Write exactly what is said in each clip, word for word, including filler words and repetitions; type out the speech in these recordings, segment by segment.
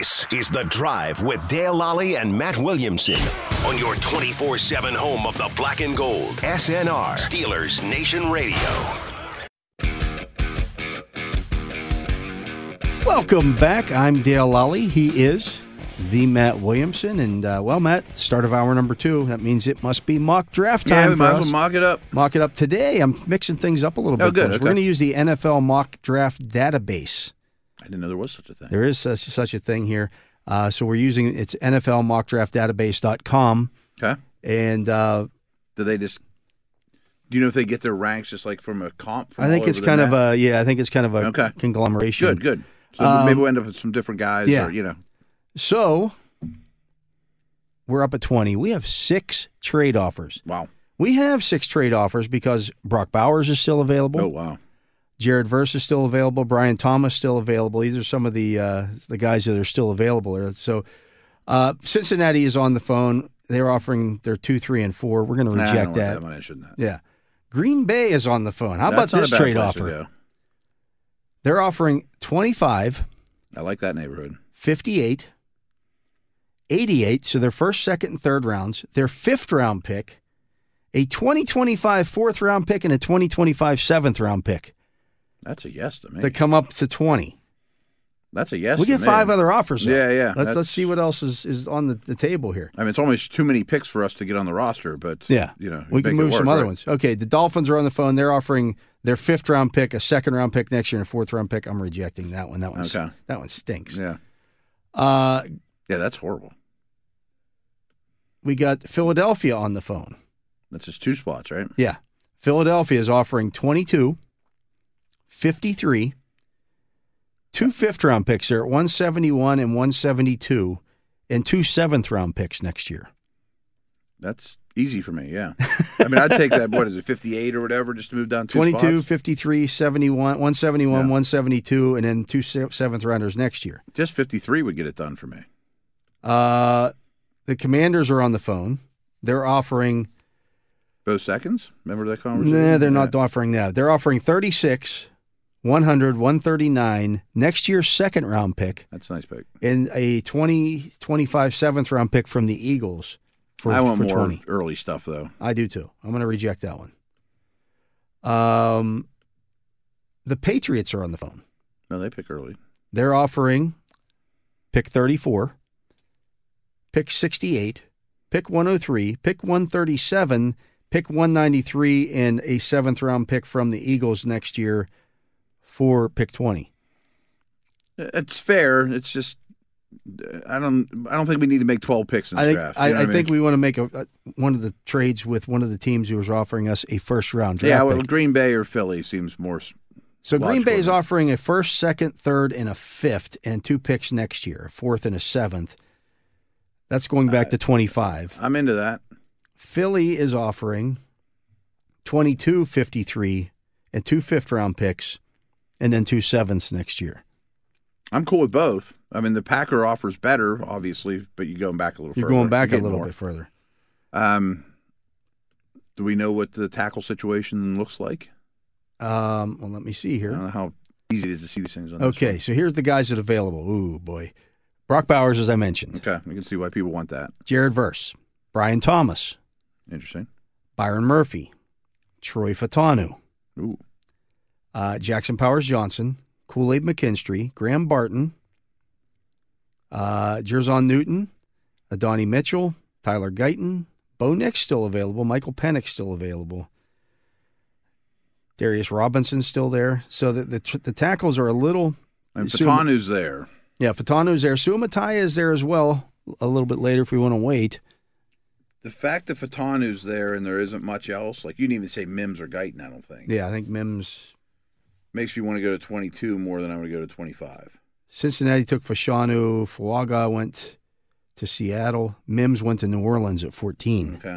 This is The Drive with Dale Lally and Matt Williamson on your twenty-four seven home of the black and gold. S N R, Steelers Nation Radio. Welcome back. I'm Dale Lally. He is the Matt Williamson. And, uh, well, Matt, start of hour number two. That means it must be mock draft time. Yeah, we for might as us. well mock it up. Mock it up today. I'm mixing things up a little Oh, bit. good, for us. okay. We're going to use the N F L mock draft database. I didn't know there was such a thing. There is such, such a thing here. Uh, so we're using it's N F L mock draft database dot com. Okay. And uh, Do they just? Do you know if they get their ranks just like from a comp? From I think all it's over kind the of net? a yeah. I think it's kind of a Okay. conglomeration. Good, good. So Um, maybe we'll end up with some different guys. yeah. Or, you know. So we're up at twenty. We have six trade offers. Wow. We have six trade offers because Brock Bowers is still available. Oh wow. Jared Verse is still available. Brian Thomas still available. These are some of the uh, the guys that are still available. So uh, Cincinnati is on the phone. They're offering their two, three, and four. We're going to Nah, reject I don't that. want that money, shouldn't that? Yeah. Green Bay is on the phone. How That's about not this a bad trade place to offer? go. They're offering twenty-five, I like that neighborhood. fifty-eight, eighty-eight, so their first, second, and third rounds, their fifth round pick, a twenty twenty-five fourth round pick, and a twenty twenty-five seventh round pick That's a yes to me. to come up to twenty. That's a yes. We to get me. five other offers. though. Yeah, yeah. Let's That's- let's see what else is, is on the, the table here. I mean, it's almost too many picks for us to get on the roster, but Yeah, you know, we make can it move work, some other right? ones. Okay, the Dolphins are on the phone. They're offering their fifth round pick, a second round pick next year, and a fourth round pick. I'm rejecting that one. That one, Okay. that one stinks. Yeah, Uh, yeah, that's horrible. we got Philadelphia on the phone. That's just two spots, right? Yeah. Philadelphia is offering twenty-two, fifty-three, two fifth-round picks there at one seventy-one and one seventy-two, and two seventh-round picks next year. That's easy for me, yeah. I mean, I'd take that, what is it, fifty-eight or whatever, just to move down two twenty-two, spots? fifty-three, seventy-one, one seventy-one, Yeah. one seventy-two, and then two se- seventh-rounders next year. Just fifty-three would get it done for me. Uh, the Commanders are on the phone. They're offering Both seconds? Remember that conversation? Nah, they're not Yeah. offering that. They're offering thirty-six, one hundred, one thirty-nine, next year's second round pick, That's a nice pick. and a twenty twenty-five seventh round pick from the Eagles for, I want for more twenty. early stuff, though. I do too. I'm going to reject that one. Um, the Patriots are on the phone. No, they pick early. They're offering pick thirty-four, pick sixty-eight, pick one oh three, pick one thirty-seven, pick one ninety-three, and a seventh round pick from the Eagles next year for pick twenty. It's fair. It's just I don't. I don't think we need to make twelve picks in this I think draft. I, You know I what think mean? we want to make a, a one of the trades with one of the teams who was offering us a first round draft. Yeah, well, pick. Green Bay or Philly seems more. s- So Green logical, Bay is isn't it? offering a first, second, third, and a fifth, and two picks next year, a fourth and a seventh. That's going back to twenty-five. I'm into that. Philly is offering twenty-two, fifty-three, and two fifth round picks, and then two sevenths next year. I'm cool with both. I mean, the Packer offers better, obviously, but you're going back a little You're further. going back a You're getting little more. bit further. Um, do we know what the tackle situation looks like? Um, well, let me see I here. don't know how easy it is to see these things on this Okay, so here's the guys that are available. Ooh, boy. Brock Bowers, as I mentioned. one. Okay, we can see why people want that. Jared Verse. Brian Thomas. Interesting. Byron Murphy. Troy Fatanu. Ooh, Uh, Jackson Powers Johnson. Kool-Aid McKinstry. Graham Barton. Uh, Jerzon Newton. Adonai Mitchell. Tyler Guyton. Bo Nix still available. Michael Penix still available. Darius Robinson's still there. So the the, the tackles are a little... and Sum- Fatanu's there. Yeah, Fatanu's there. Sumataya is there as well a little bit later if we want to wait. The fact that Fatanu's there and there isn't much else, like you didn't even say Mims or Guyton, I don't think. Yeah, I think Mims... Makes me want to go to twenty-two more than I want to go to twenty-five. Cincinnati took Fashanu. Fuaga went to Seattle. Mims went to New Orleans at fourteen. Okay.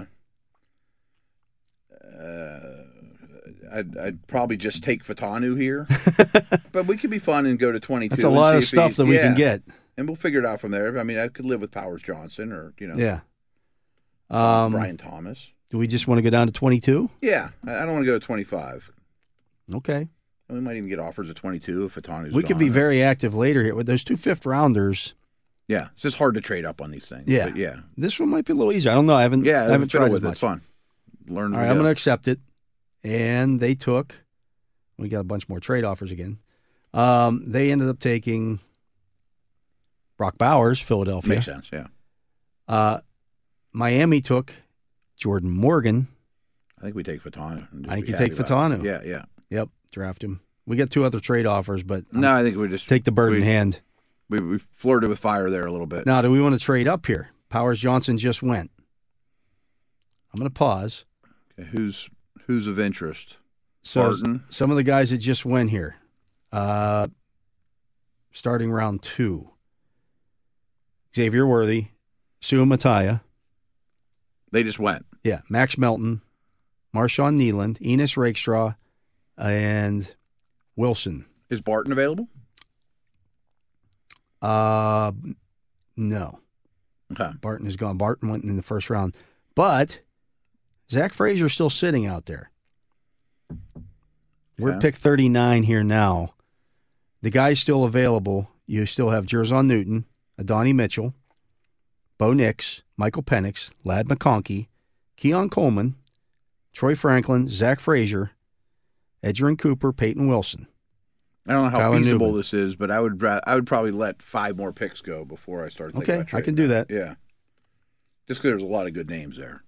Uh, I'd, I'd probably just take Fatanu here, but we could be fun and go to twenty-two. That's a and lot see of if stuff he's- that we yeah, can get. and we'll figure it out from there. I mean, I could live with Powers Johnson or you know, Yeah. Um, Brian Thomas. Do we just want to go down to twenty-two? Yeah, I I don't want to go to twenty-five. Okay. We might even get offers at twenty-two if Fatanu's We could be gone. very active later here with those two fifth rounders. Yeah, it's just hard to trade up on these things. Yeah. But yeah. This one might be a little easier. I don't know. I haven't, Yeah, I haven't tried with as it. much. It's fun. Learn. All right, I'm going to accept it. And they took, we got a bunch more trade offers again. Um, they ended up taking Brock Bowers, Philadelphia. Makes sense, yeah. Uh, Miami took Jordan Morgan. I think we take Fatanu. and just I think be you take happy about it. Fatanu. Yeah, yeah. Yep, draft him. We got two other trade offers, but um, No, I think we just take the bird we, in hand. We, we flirted with fire there a little bit. Now, do we want to trade up here? Powers Johnson just went. I'm going to pause. Okay, who's who's of interest? So Barton. Some of the guys that just went here, uh, starting round two. Xavier Worthy, Sua Mataya. They just went. Yeah, Max Melton, Marshawn Nealand, Enos Rakestraw, and Wilson. Is Barton available? Uh, no. Okay. Barton is gone. Barton went in the first round. But Zach Frazier's still sitting out there. We're Okay. at pick thirty-nine here now. The guy's still available. You still have Jerzon Newton, Adonai Mitchell, Bo Nix, Michael Penix, Ladd McConkey, Keon Coleman, Troy Franklin, Zach Frazier, Edgerrin Cooper, Peyton Wilson. I don't know how Tyler feasible Newman. this is, but I would ra- I would probably let five more picks go before I start thinking Okay, about I trading can do that. Yeah. Just because there's a lot of good names there.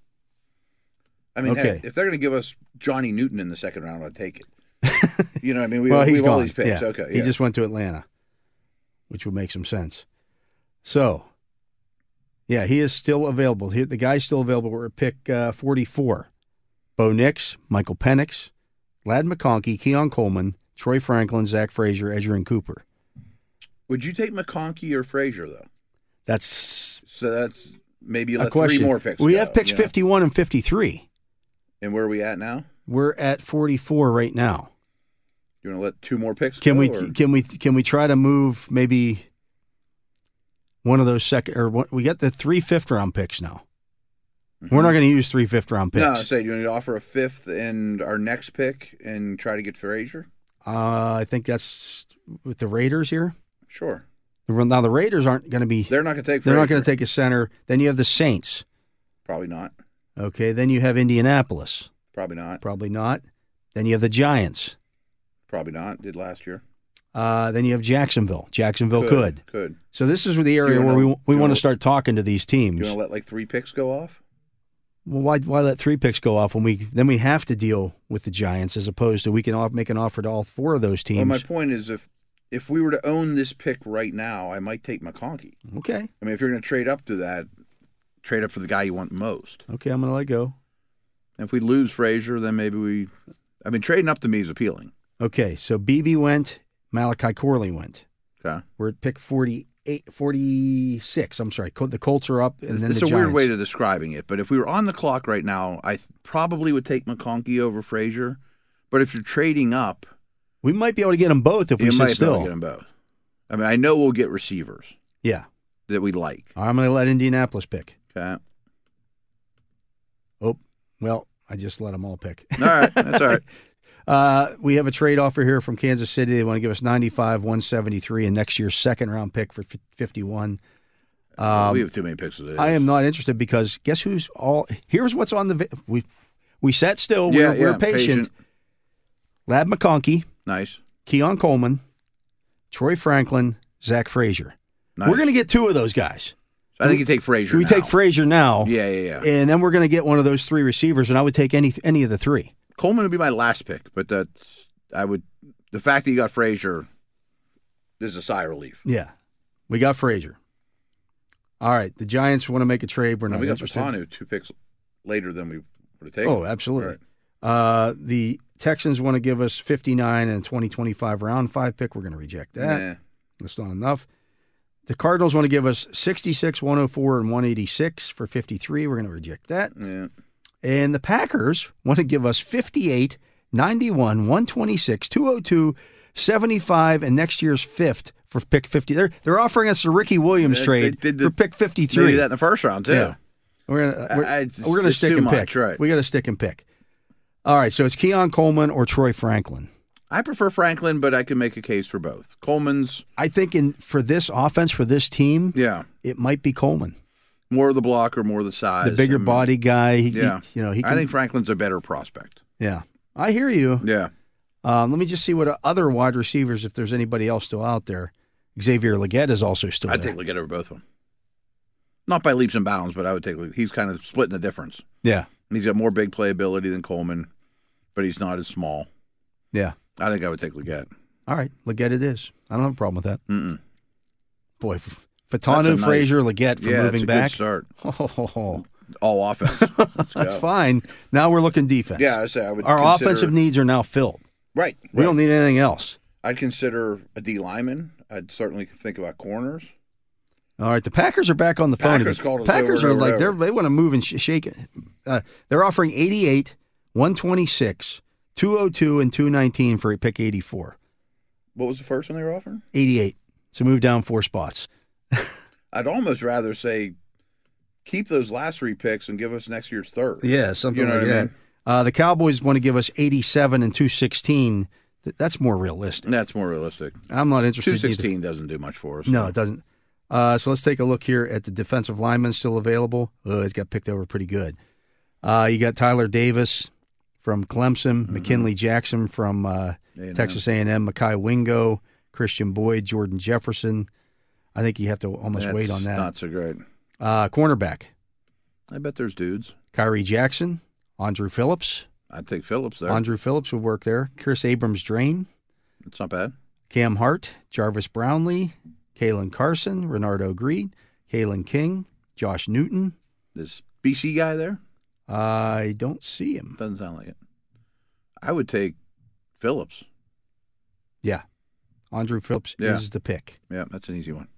I mean, Okay. hey, if they're going to give us Johnny Newton in the second round, I'd take it. You know what I mean? We, well, we he's have gone. all these picks. Yeah. Okay, He yeah. just went to Atlanta, which would make some sense. So, yeah, he is still available. He, the guy's still available. We're at pick uh, forty-four. Bo Nix, Michael Penix, Ladd McConkey, Keon Coleman, Troy Franklin, Zach Frazier, Edgerrin Cooper. Would you take McConkey or Frazier, though? That's So that's maybe you a let question. three more picks we go, have picks you know? fifty-one and fifty-three. And where are we at now? We're at forty-four right now. You want to let two more picks Can go? we or- can we can we try to move maybe one of those second or what, we got the three fifth round picks now. Mm-hmm. We're not going to use three fifth round picks. No, I say, do you want to offer a fifth and our next pick and try to get Frazier? Uh, I think that's with the Raiders here. Sure. Now the Raiders aren't going to be. They're not going to take They're Frazier. not going to take a center. Then you have the Saints. Probably not. Okay. Then you have Indianapolis. Probably not. Probably not. Then you have the Giants. Probably not. Did last year. Uh, then you have Jacksonville. Jacksonville could. Could. So this is the area You where wanna- we we you want wanna- to start talking to these teams. You want to let like three picks go off? Well, why why let three picks go off when we then we have to deal with the Giants as opposed to we can off, make an offer to all four of those teams. Well, my point is if if we were to own this pick right now, I might take McConkey. Okay. I mean, if you're going to trade up to that, trade up for the guy you want most. Okay, I'm going to let go. And if we lose Frazier, then maybe we. I mean, trading up to me is appealing. Okay, so Beebe went, Malachi Corley went. Okay. We're at pick forty-eight, forty-six. I'm sorry. Col- The Colts are up, and then It's the a weird Giants. way to describing it, but if we were on the clock right now, I th- probably would take McConkey over Frazier. But if you're trading up, We might be able to get them both if we you sit might be still. able to get them both. I mean, I know we'll get receivers Yeah. that we like. All right, I'm going to let Indianapolis pick. Okay. Oh, well, I just let them all pick. All right. That's all right. Uh, we have a trade offer here from Kansas City. They want to give us ninety-five, one seventy-three, and next year's second round pick for fifty-one. Um, we have too many picks of this. I am not interested because guess who's all? Here's what's on the. vi- We we sat still. Yeah, we're, we're yeah, patient. patient. Ladd McConkey, Nice. Keon Coleman, Troy Franklin, Zach Frazier. Nice. We're going to get two of those guys. I think you take Frazier. We now. take Frazier now. Yeah, yeah, yeah. And then we're going to get one of those three receivers, and I would take any any of the three. Coleman would be my last pick, but that's I would. The fact that you got Frazier is a sigh of relief. Yeah, we got Frazier. All right, the Giants want to make a trade. We're And not we got interested. Fatanu two picks later than we would have taken. Oh, absolutely. Right. Uh, the Texans want to give us fifty-nine and twenty twenty-five round five pick. We're going to reject that. Nah. That's not enough. The Cardinals want to give us sixty-six, one oh four, and one eighty-six for fifty-three. We're going to reject that. Yeah. And the Packers want to give us fifty-eight, ninety-one, one twenty-six, two oh two, seventy-five, and next year's fifth for pick fifty. They're they're offering us the Ricky Williams They- trade they did the- for pick They fifty-three. did that in the first round too. Yeah. We're gonna we're, I- it's we're gonna just stick too and much, pick. right. We got to stick and pick. All right, so it's Keon Coleman or Troy Franklin. I prefer Franklin, but I can make a case for both. Coleman's. I think in for this offense, for this team, yeah, it might be Coleman. More of the blocker, more of the size. The bigger I mean, body guy. He, yeah. He, you know, he can, I think Franklin's a better prospect. Yeah. I hear you. Yeah. Um, let me just see what other wide receivers, if there's anybody else still out there. Xavier Leggett is also still I'd there. take Leggett over both of them. Not by leaps and bounds, but I would take Leggett. He's kind of splitting the difference. Yeah. He's got more big playability than Coleman, but he's not as small. Yeah. I think I would take Leggett. All right. Leggett it is. I don't have a problem with that. Mm-mm. Boy, F- Fatanu, nice, Frazier, Leggett for yeah, moving it's a back. Good start. Oh, All offense. Let's that's go. fine. Now we're looking defense. Yeah, I say I would. Our consider, offensive needs are now filled. Right. We right. don't need anything else. I'd consider a D lineman. I'd certainly think about corners. All right, the Packers are back on the phone. Packers again. called us Packers over, are over, like over. they're they want to move and sh- shake it. Uh, they're offering eighty-eight, one twenty-six, two oh two, and two nineteen for a pick eighty-four. What was the first one they were offering? eighty-eight. So move down four spots. I'd almost rather say keep those last three picks and give us next year's third. Yeah, something You know like what I that. mean? Uh, the Cowboys want to give us eighty-seven and two sixteen. Th- That's more realistic. That's more realistic. I'm not interested. Two either. sixteen doesn't do much for us. No, it doesn't. Uh, so let's take a look here at the defensive lineman still available. Oh, he's got picked over pretty good. Uh, you got Tyler Davis from Clemson, Mm-hmm. McKinley Jackson from uh, A and M. Texas A and M, Mekhi Wingo, Christian Boyd, Jordan Jefferson. I think you have to almost That's wait on that. Not so great. Uh, cornerback, I bet there's dudes. Kyrie Jackson, Andrew Phillips. I'd take Phillips there. Andrew Phillips would work there. Chris Abrams-Drain, It's not bad. Cam Hart, Jarvis Brownlee, Kalen Carson, Renardo Greed, Kalen King, Josh Newton. This B C guy there I don't see him. doesn't sound like it. I would take Phillips. Yeah. Andrew Phillips Yeah. is the pick. Yeah, that's an easy one.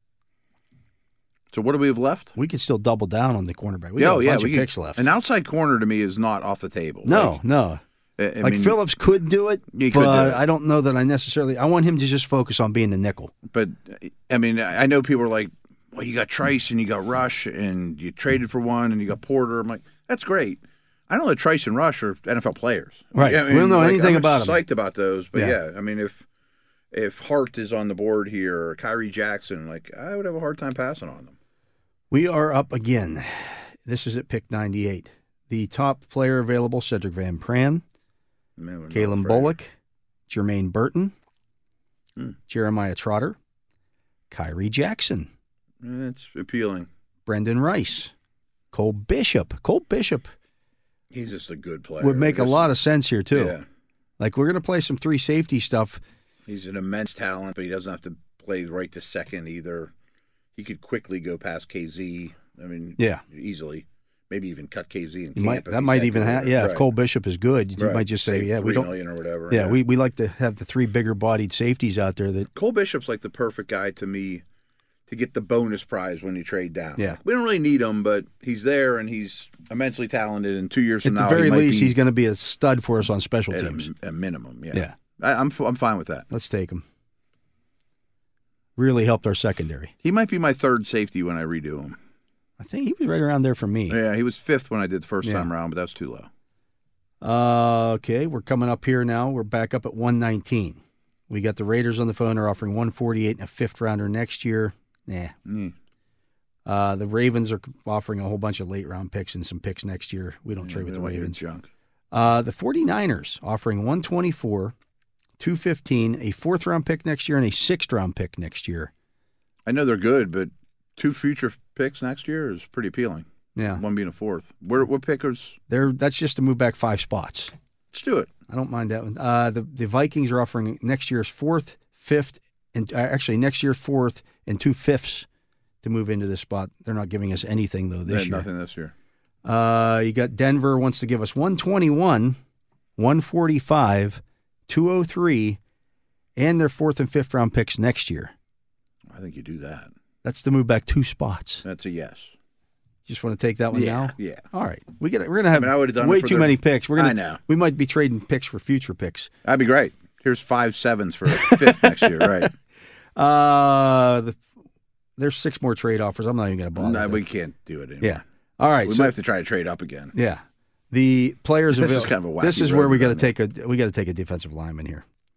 So what do we have left? We could still double down on the cornerback. We Yeah, got oh, a yeah, bunch we of could- picks left. An outside corner to me is not off the table. no, Like, no. I, I Like mean, Phillips could do it, He could but do it. I don't know that I necessarily. I want him to just focus on being the nickel. But I mean, I know people are like, "Well, you got Trice and you got Rush and you traded for one and you got Porter." I'm like, "That's great." I know that Trice and Rush are N F L players, Right. I We don't know like, anything I'm about 'em. Psyched about those, but Yeah. yeah. I mean, if if Hart is on the board here or Kyrie Jackson, like I would have a hard time passing on them. We are up again. This is at pick ninety-eight. The top player available: Cedric Van Pran, Man, we're not Kalen afraid. Bullock, Jermaine Burton, Hmm. Jeremiah Trotter, Kyrie Jackson, It's appealing. Brendan Rice, Cole Bishop. Cole Bishop He's just a good player. would make a Just- lot of sense here too. Yeah, Like we're going to play some three safety stuff. he's an immense talent, but he doesn't have to play right to second either. He could quickly go past K Z. I mean, Yeah. easily. Maybe even cut K Z in You camp. might, if that he's might that even good. have. Yeah, if Right. Cole Bishop is good, you Right. might just say, Save yeah, we three don't. million or whatever. Yeah, we we like to have the three bigger bodied safeties out there. That Cole Bishop's like the perfect guy to me to get the bonus prize when you trade down. Yeah. Like, we don't really need him, but he's there and he's immensely talented. And two years at from the now, very he might least, be he's going to be a stud for us on special at teams. a, a minimum. Yeah, Yeah. I, I'm f- I'm fine with that. Let's take him. Really helped our secondary. He might be my third safety when I redo him. I think he was right around there for me. Yeah, he was fifth when I did the first Yeah. time around, but that was too low. Uh, okay, we're coming up here now. We're back up at one nineteen. We got the Raiders on the phone. Are offering one forty-eight and a fifth rounder next year. Nah. Mm. Uh, the Ravens are offering a whole bunch of late round picks and some picks next year. We don't Yeah, trade we with the don't want your Ravens. junk. Uh, the 49ers offering one twenty-four, two fifteen, a fourth round pick next year, and a sixth round pick next year. I know they're good, but two future picks next year is pretty appealing. Yeah, One being a fourth. Where what pickers? they're that's just to move back five spots. Let's do it. I don't mind that one. Uh, the the Vikings are offering next year's fourth, fifth, and uh, actually next year fourth and two fifths to move into this spot. They're not giving us anything though They this had year. nothing this year. Uh, you got Denver wants to give us one twenty-one, one forty-five, two oh three, and their fourth and fifth round picks next year. I think you do that. That's to move back two spots. That's a yes. Just want to take that one Yeah, now? yeah. All right. We get we're gonna have I mean, I would've done way it for too the- many picks. We're gonna I know. we might be trading picks for future picks. That'd be great. Here's five sevens for fifth next year, right? Uh the, there's six more trade offers. I'm not even gonna bother. No, with we that. can't do it anymore. Yeah. All right. We so might have to try to trade up again. yeah. The players This avail- is kind of a wacky This is road where we we're got to going take a we got to take a defensive lineman here.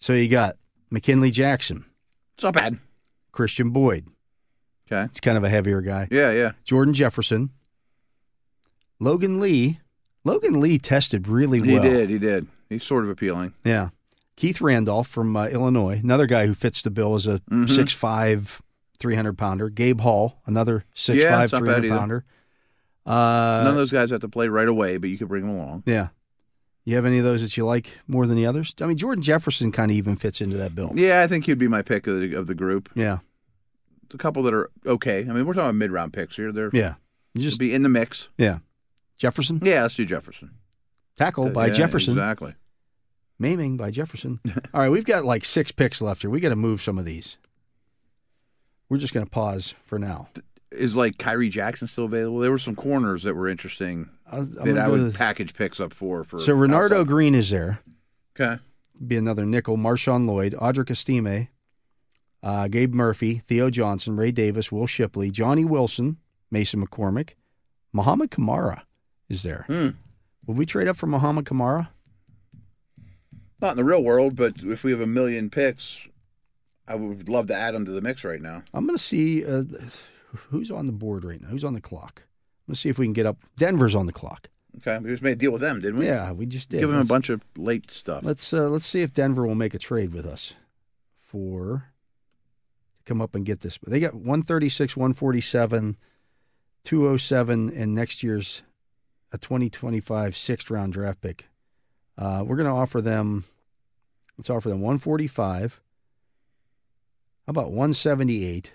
So you got McKinley Jackson, It's not bad. Christian Boyd. Okay. It's kind of a heavier guy. Yeah, yeah. Jordan Jefferson, Logan Lee. Logan Lee tested really He well. did, he did. He's sort of appealing. Yeah. Keith Randolph from uh, Illinois, another guy who fits the bill as a Mhm. six five, three hundred pounder. Gabe Hall, another six Yeah, five, it's not three bad hundred either. pounder. Uh, None of those guys have to play right away, but you could bring them along. Yeah. You have any of those that you like more than the others? I mean, Jordan Jefferson kind of even fits into that bill. Yeah, I think he'd be my pick of the, of the group. Yeah. A couple that are okay. I mean, we're talking about mid-round picks here. They're Yeah. You just be in the mix. yeah. Jefferson, Yeah, let's do Jefferson. tackle by Yeah, Jefferson, Exactly. maiming by Jefferson. All right, we've got like six picks left here. We got to move some of these. We're just going to pause for now. Is like Kyrie Jackson still available? There were some corners that were interesting I was, I'm that gonna I go would to- package picks up for. for so Renardo outside. Green is there. Okay. Be another nickel. Marshawn Lloyd, Audric Estime, uh, Gabe Murphy, Theo Johnson, Ray Davis, Will Shipley, Johnny Wilson, Mason McCormick, Muhammad Kamara is there. Hmm. Would we trade up for Muhammad Kamara? Not in the real world, but if we have a million picks, I would love to add them to the mix right now. I'm going to see uh, who's on the board right now. Who's on the clock? Let's see if we can get up. Denver's on the clock. Okay, we just made a deal with them, didn't we? Yeah, we just did. Give them a Let's- bunch of late stuff. Let's uh, let's see if Denver will make a trade with us for to come up and get this. They got one thirty-six, one forty-seven, two oh seven, and next year's a twenty twenty-five sixth round draft pick. Uh, we're going to offer them. Let's offer them one forty-five. How about one seventy-eight?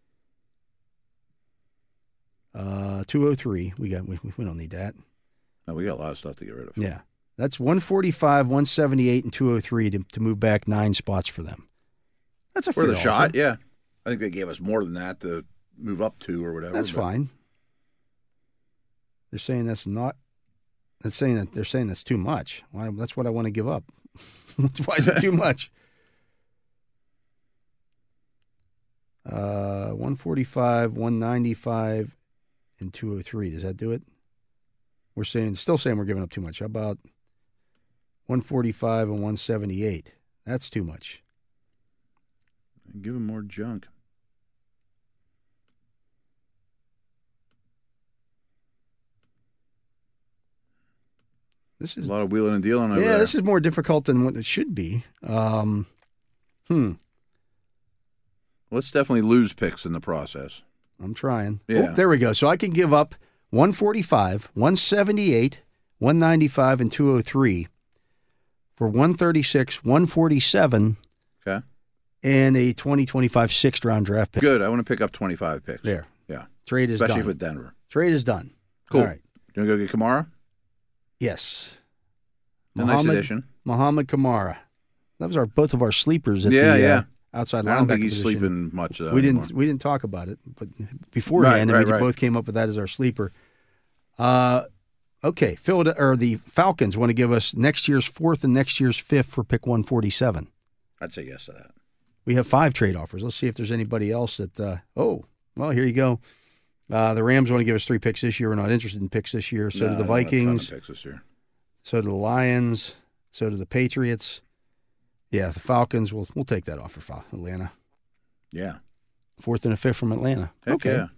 Uh, two oh three. We got. We, we don't need that. No, we got a lot of stuff to get rid of. Yeah. That's one forty-five, one seventy-eight, and two oh three to, to move back nine spots for them. That's a For the fair shot, offer. yeah. I think they gave us more than that to move up to or whatever. That's but- fine. They're saying that's not. That's saying that they're saying that's too much. Why? That's what I want to give up. That's why is it too much? Uh, one forty-five, one ninety-five, and two oh three. Does that do it? We're saying, still saying we're giving up too much. How about one forty-five and one seventy-eight? That's too much. Give them more junk. This A is lot of wheeling and dealing over yeah. there. This is more difficult than what it should be. Um, hmm. Let's definitely lose picks in the process. I'm trying. Yeah. Oh, there we go. So I can give up one forty-five, one seventy-eight, one ninety-five, and two oh three for one thirty-six, one forty-seven, Okay. and a twenty twenty-five sixth round draft pick. Good. I want to pick up twenty-five picks. There. Yeah. Trade is Especially done. with Denver. Trade is done. Cool. All right. You want to go get Kamara? Yes. A nice addition. Muhammad Kamara. That was our both of our sleepers at Yeah, the yeah. uh, outside linebacker I don't think he's position. sleeping much. Though, we anymore. didn't we didn't talk about it, but beforehand, Right, and we right, right. both came up with that as our sleeper. Uh, okay, Phil or the Falcons want to give us next year's fourth and next year's fifth for pick one forty-seven. I'd say yes to that. We have five trade offers. Let's see if there's anybody else that. Uh, oh, well, here you go. Uh, the Rams want to give us three picks this year. We're not interested in picks this year. So No, do the I don't want a ton of Vikings. picks this year. So do the Lions. So do the Patriots. Yeah, the Falcons. We'll we'll take that offer, Fal- Atlanta. Yeah. Fourth and a fifth from Atlanta. Heck okay. yeah.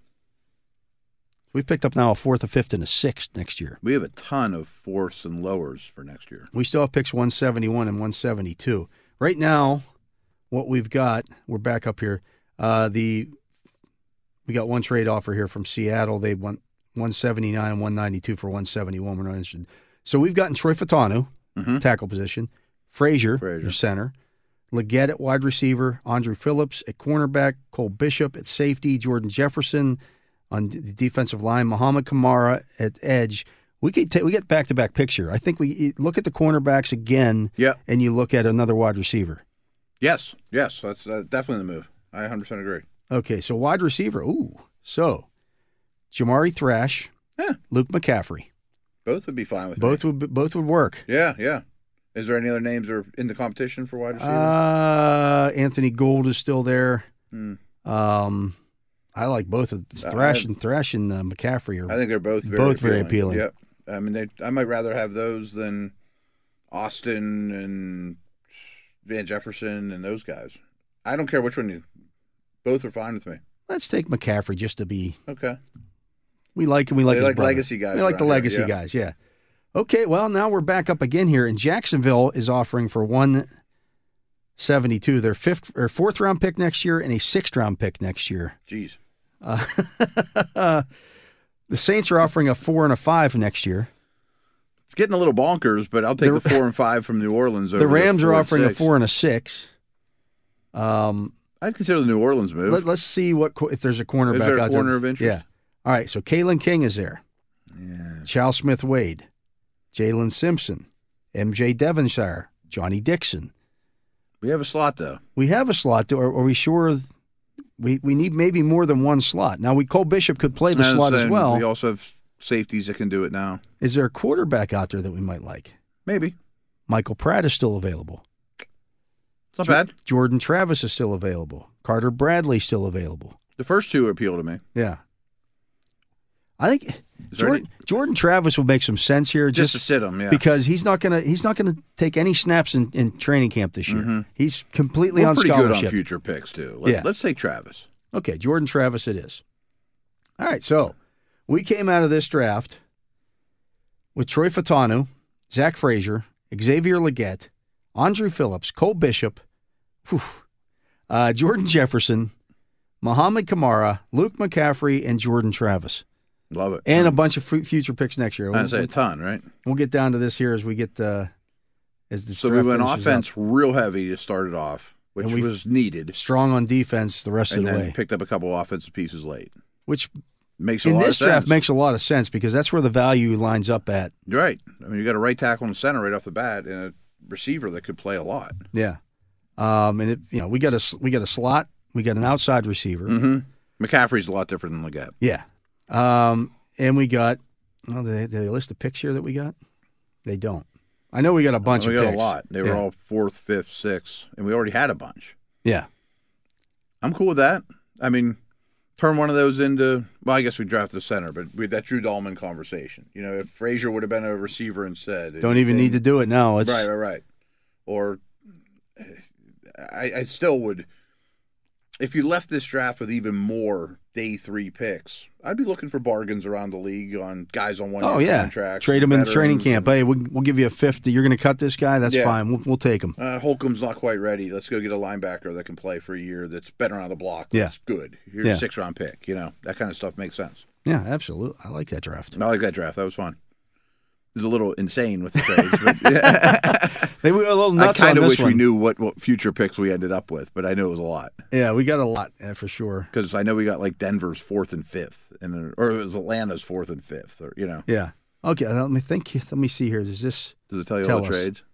We've picked up now a fourth, a fifth, and a sixth next year. We have a ton of fourths and lowers for next year. We still have picks one seventy-one and one seventy-two. Right now, what we've got, we're back up here. Uh, the we got one trade offer here from Seattle. They want one seventy-nine and one ninety-two for one seventy-one. We're not interested. So we've gotten Troy Fatanu, Mhm. tackle position, Frazier, Frazier. your center, Leggett at wide receiver, Andrew Phillips at cornerback, Cole Bishop at safety, Jordan Jefferson on the defensive line, Muhammad Kamara at edge. We could ta- we get back to back picks here. I think we look at the cornerbacks again, Yep. and you look at another wide receiver. Yes. Yes. That's uh, definitely the move. I one hundred percent agree. Okay, so wide receiver. Ooh, so Jamari Thrash, Yeah. Luke McCaffrey. Both would be fine with Both me. would both would work. Yeah, yeah. Is there any other names that are in the competition for wide receiver? Uh, Anthony Gould is still there. Hmm. Um, I like both of Thrash I- and Thrash and uh, McCaffrey. Are, I think they're both very both very appealing. appealing. Yep. I mean, they. I might rather have those than Austin and Van Jefferson and those guys. I don't care which one you. Both are fine with me. Let's take McCaffrey just to be. Okay. We like him. We like they his like brother. legacy guys. We like the legacy here, yeah. guys. Yeah. Okay. Well, now we're back up again here, and Jacksonville is offering for one seventy-two their fifth or fourth round pick next year and a sixth round pick next year. Jeez. Uh, the Saints are offering a four and a five next year. It's getting a little bonkers, but I'll take the, the four and five from New Orleans. Over the Rams the are offering six. a four and a six. Um, I'd consider the New Orleans move. Let, let's see what if there's a cornerback is there a out corner there. of interest? Yeah. All right. So Kalen King is there. Yeah. Charles Smith Wade, Jalen Simpson, M J Devonshire, Johnny Dixon. We have a slot though. We have a slot. Are, are we sure? We we need maybe more than one slot. Now we Cole Bishop could play the And slot as well. We also have safeties that can do it now. Is there a quarterback out there that we might like? Maybe. Michael Pratt is still available. It's not bad. Jordan Travis is still available. Carter Bradley still available. The first two appeal to me. Yeah. I think Jordan, Jordan Travis will make some sense here, Just, just, to sit him, yeah. because he's not gonna he's not gonna take any snaps in, in training camp this year. Mm-hmm. He's completely We're on pretty scholarship. good on future picks too. Let, Yeah. Let's take Travis. Okay, Jordan Travis it is. All right, so we came out of this draft with Troy Fatanu, Zach Frazier, Xavier Legette, Andrew Phillips, Cole Bishop, whew, uh, Jordan Jefferson, Muhammad Kamara, Luke McCaffrey, and Jordan Travis. Love it. And a bunch of f- future picks next year. I'd say a ton, right? We'll get down to this here as we get uh, as the So we draft went finishes offense up. real heavy to start it off, which And we- was needed. Strong on defense the rest And of the then way, picked up a couple offensive pieces late. which Makes a in lot this of sense. draft makes a lot of sense because that's where the value lines up at. You're right. I mean, you got a right tackle and center right off the bat, and a receiver that could play a lot. Yeah, um, and it, you know we got a we got a slot, we got an outside receiver. Mm-hmm. McCaffrey's a lot different than Legette. Yeah, um, and we got. Well, do they, do they list the picks here that we got? They don't. I know we got a bunch we of got picks. a lot. They were Yeah. all fourth, fifth, sixth, and we already had a bunch. Yeah, I'm cool with that. I mean, turn one of those into, well, I guess we drafted a center, but we that Drew Dahlman conversation. You know, if Frazier would have been a receiver instead. don't even need to do it now. It's, Right, right, right. Or I, I still would, if you left this draft with even more day three picks, I'd be looking for bargains around the league on guys on one Oh year yeah, contracts. trade them in the veterans training camp. and- Hey, we'll, we'll give you a fifty. You're going to cut this guy. That's Yeah. fine. We'll, we'll take him. Uh, Holcomb's not quite ready. Let's go get a linebacker that can play for a year that's been around the block. Yeah. That's good. Here's Yeah. a six round pick. You know, that kind of stuff makes sense. Yeah, absolutely. I like that draft. I like that draft. That was fun. It was a little insane with the trades, but yeah. They were a little I nuts kind on of this wish one. we knew what, what future picks we ended up with, but I knew it was a lot. Yeah, we got a lot yeah, for sure. Because I know we got like Denver's fourth and fifth, and or it was Atlanta's fourth and fifth, or you know. Yeah. Okay. Let me think. Let me see here. Does this Does it tell you Tell all the us. trades?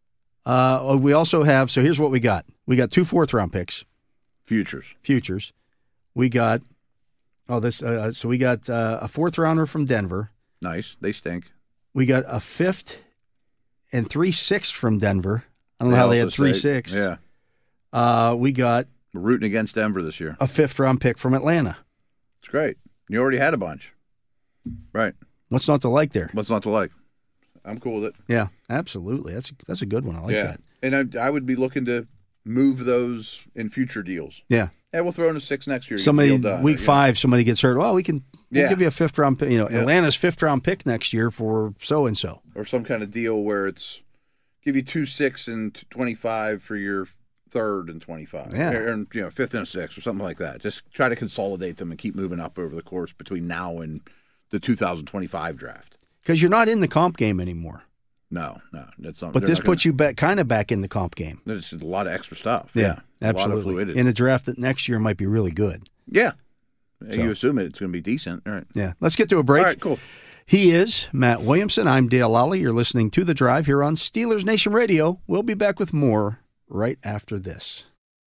Uh, we also have. So here's what we got. We got two fourth round picks, Futures. futures. We got. Oh, this. Uh, so we got uh, a fourth rounder from Denver. Nice. They stink. We got a fifth and three sixths from Denver. I don't know They how they also had three stayed- six. Yeah. Uh, we got We're rooting against Denver this year. a fifth round pick from Atlanta. It's great. You already had a bunch. Right. What's not to like there? What's not to like? I'm cool with it. Yeah, absolutely. That's that's a good one. I like that. And I, I would be looking to move those in future deals. Yeah. Yeah, we'll throw in a six next year. Somebody Deal done, week you know. five, somebody gets hurt. Well, we can we'll Yeah. give you a fifth round pick. You know, Yeah. Atlanta's fifth round pick next year for so and so. Or some kind of deal where it's give you two six and twenty-five for your third and twenty-five. Yeah. Or, or, you know, fifth and a six or something like that. Just try to consolidate them and keep moving up over the course between now and the two thousand twenty-five draft. Because you're not in the comp game anymore. No, no, that's not. But this puts you back, kind of back in the comp game. There's a lot of extra stuff. Yeah, A lot of absolutely. fluidity. In a draft that next year might be really good. yeah. So- You assume it, it's going to be decent. All right. Yeah. Let's get to a break. All right, cool. He is Matt Williamson. I'm Dale Lally. You're listening to The Drive here on Steelers Nation Radio. We'll be back with more right after this.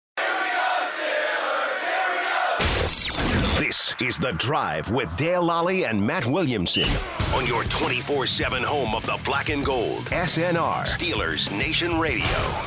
This is The Drive with Dale Lally and Matt Williamson on your twenty-four seven home of the black and gold. S N R, Steelers Nation Radio.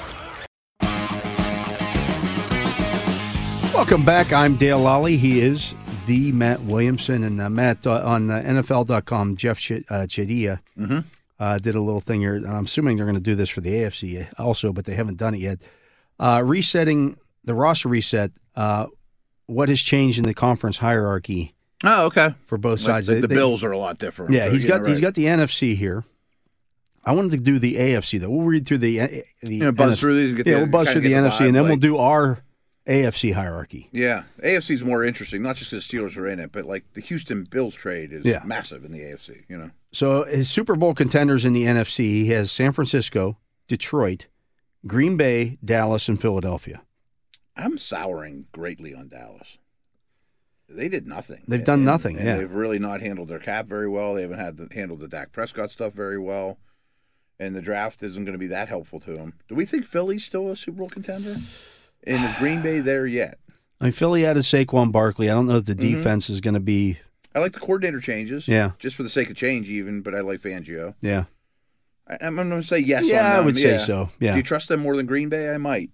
Welcome back. I'm Dale Lally. He is the Matt Williamson. And uh, Matt, uh, on uh, N F L dot com, Jeff Ch- uh, Chadia Mm-hmm. uh, did a little thing here. I'm assuming they're going to do this for the A F C also, but they haven't done it yet. Uh, resetting the roster reset. Uh, what has changed in the conference hierarchy Oh, okay. for both Like sides? the, They- the they- Bills are a lot different. Yeah, but, he's you got know, he's right. got the N F C here. I wanted to do the A F C though. We'll read through the the You know, buzz N F C. through these. Get Yeah, the, we'll buzz kinda through get the N F C, vibe, and then we'll like- do our A F C hierarchy. Yeah, A F C is more interesting, not just because the Steelers are in it, but like the Houston Bills trade is Yeah. massive in the A F C. You know, So his Super Bowl contenders in the N F C, he has San Francisco, Detroit, Green Bay, Dallas, and Philadelphia. I'm souring greatly on Dallas. They did nothing. They've done And- nothing, and yeah. they've really not handled their cap very well. They haven't had the, handled the Dak Prescott stuff very well, and the draft isn't going to be that helpful to them. Do we think Philly's still a Super Bowl contender? And is Green Bay there yet? I mean, Philly added Saquon Barkley. I don't know if the Mhm. defense is going to be. I like the coordinator changes. Yeah. Just for the sake of change, even. But I like Fangio. Yeah, I, I'm going to say yes yeah, on them. I would say yeah. so. Do Yeah, you trust them more than Green Bay? I might.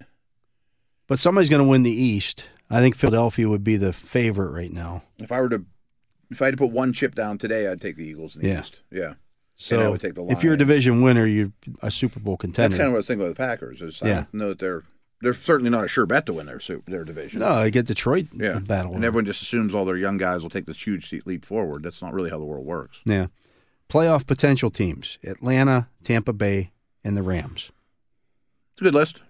but somebody's going to win the East. I think Philadelphia would be the favorite right now. If I were to, if I had to put one chip down today, I'd take the Eagles in the Yeah. East. Yeah. So And I would take the if you're a Lions. division winner, you're a Super Bowl contender. That's kind of what I was thinking about the Packers. Is I Yeah. don't know that they're they're certainly not a sure bet to win their su- their division. no, I get Detroit yeah, battle. and everyone just assumes all their young guys will take this huge leap forward. That's not really how the world works. Yeah. Playoff potential teams: Atlanta, Tampa Bay, and the Rams. It's a good list.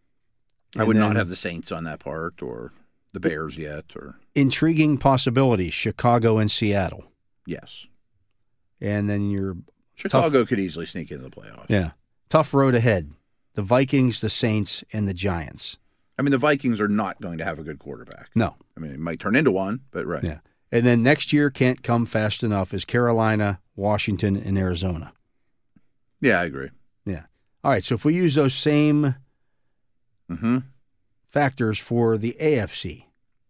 I And would then- not have the Saints on that part or the Bears yet. Or Intriguing possibilities: Chicago and Seattle. yes, And then your Chicago could easily sneak into the playoffs. yeah tough road ahead: the Vikings, the Saints, and the Giants. I mean, the Vikings are not going to have a good quarterback. No. I mean, it might turn into one, but right. Yeah. And then next year can't come fast enough is Carolina, Washington, and Arizona. Yeah, I agree. Yeah. All right. So if we use those same Mm-hmm. factors for the A F C,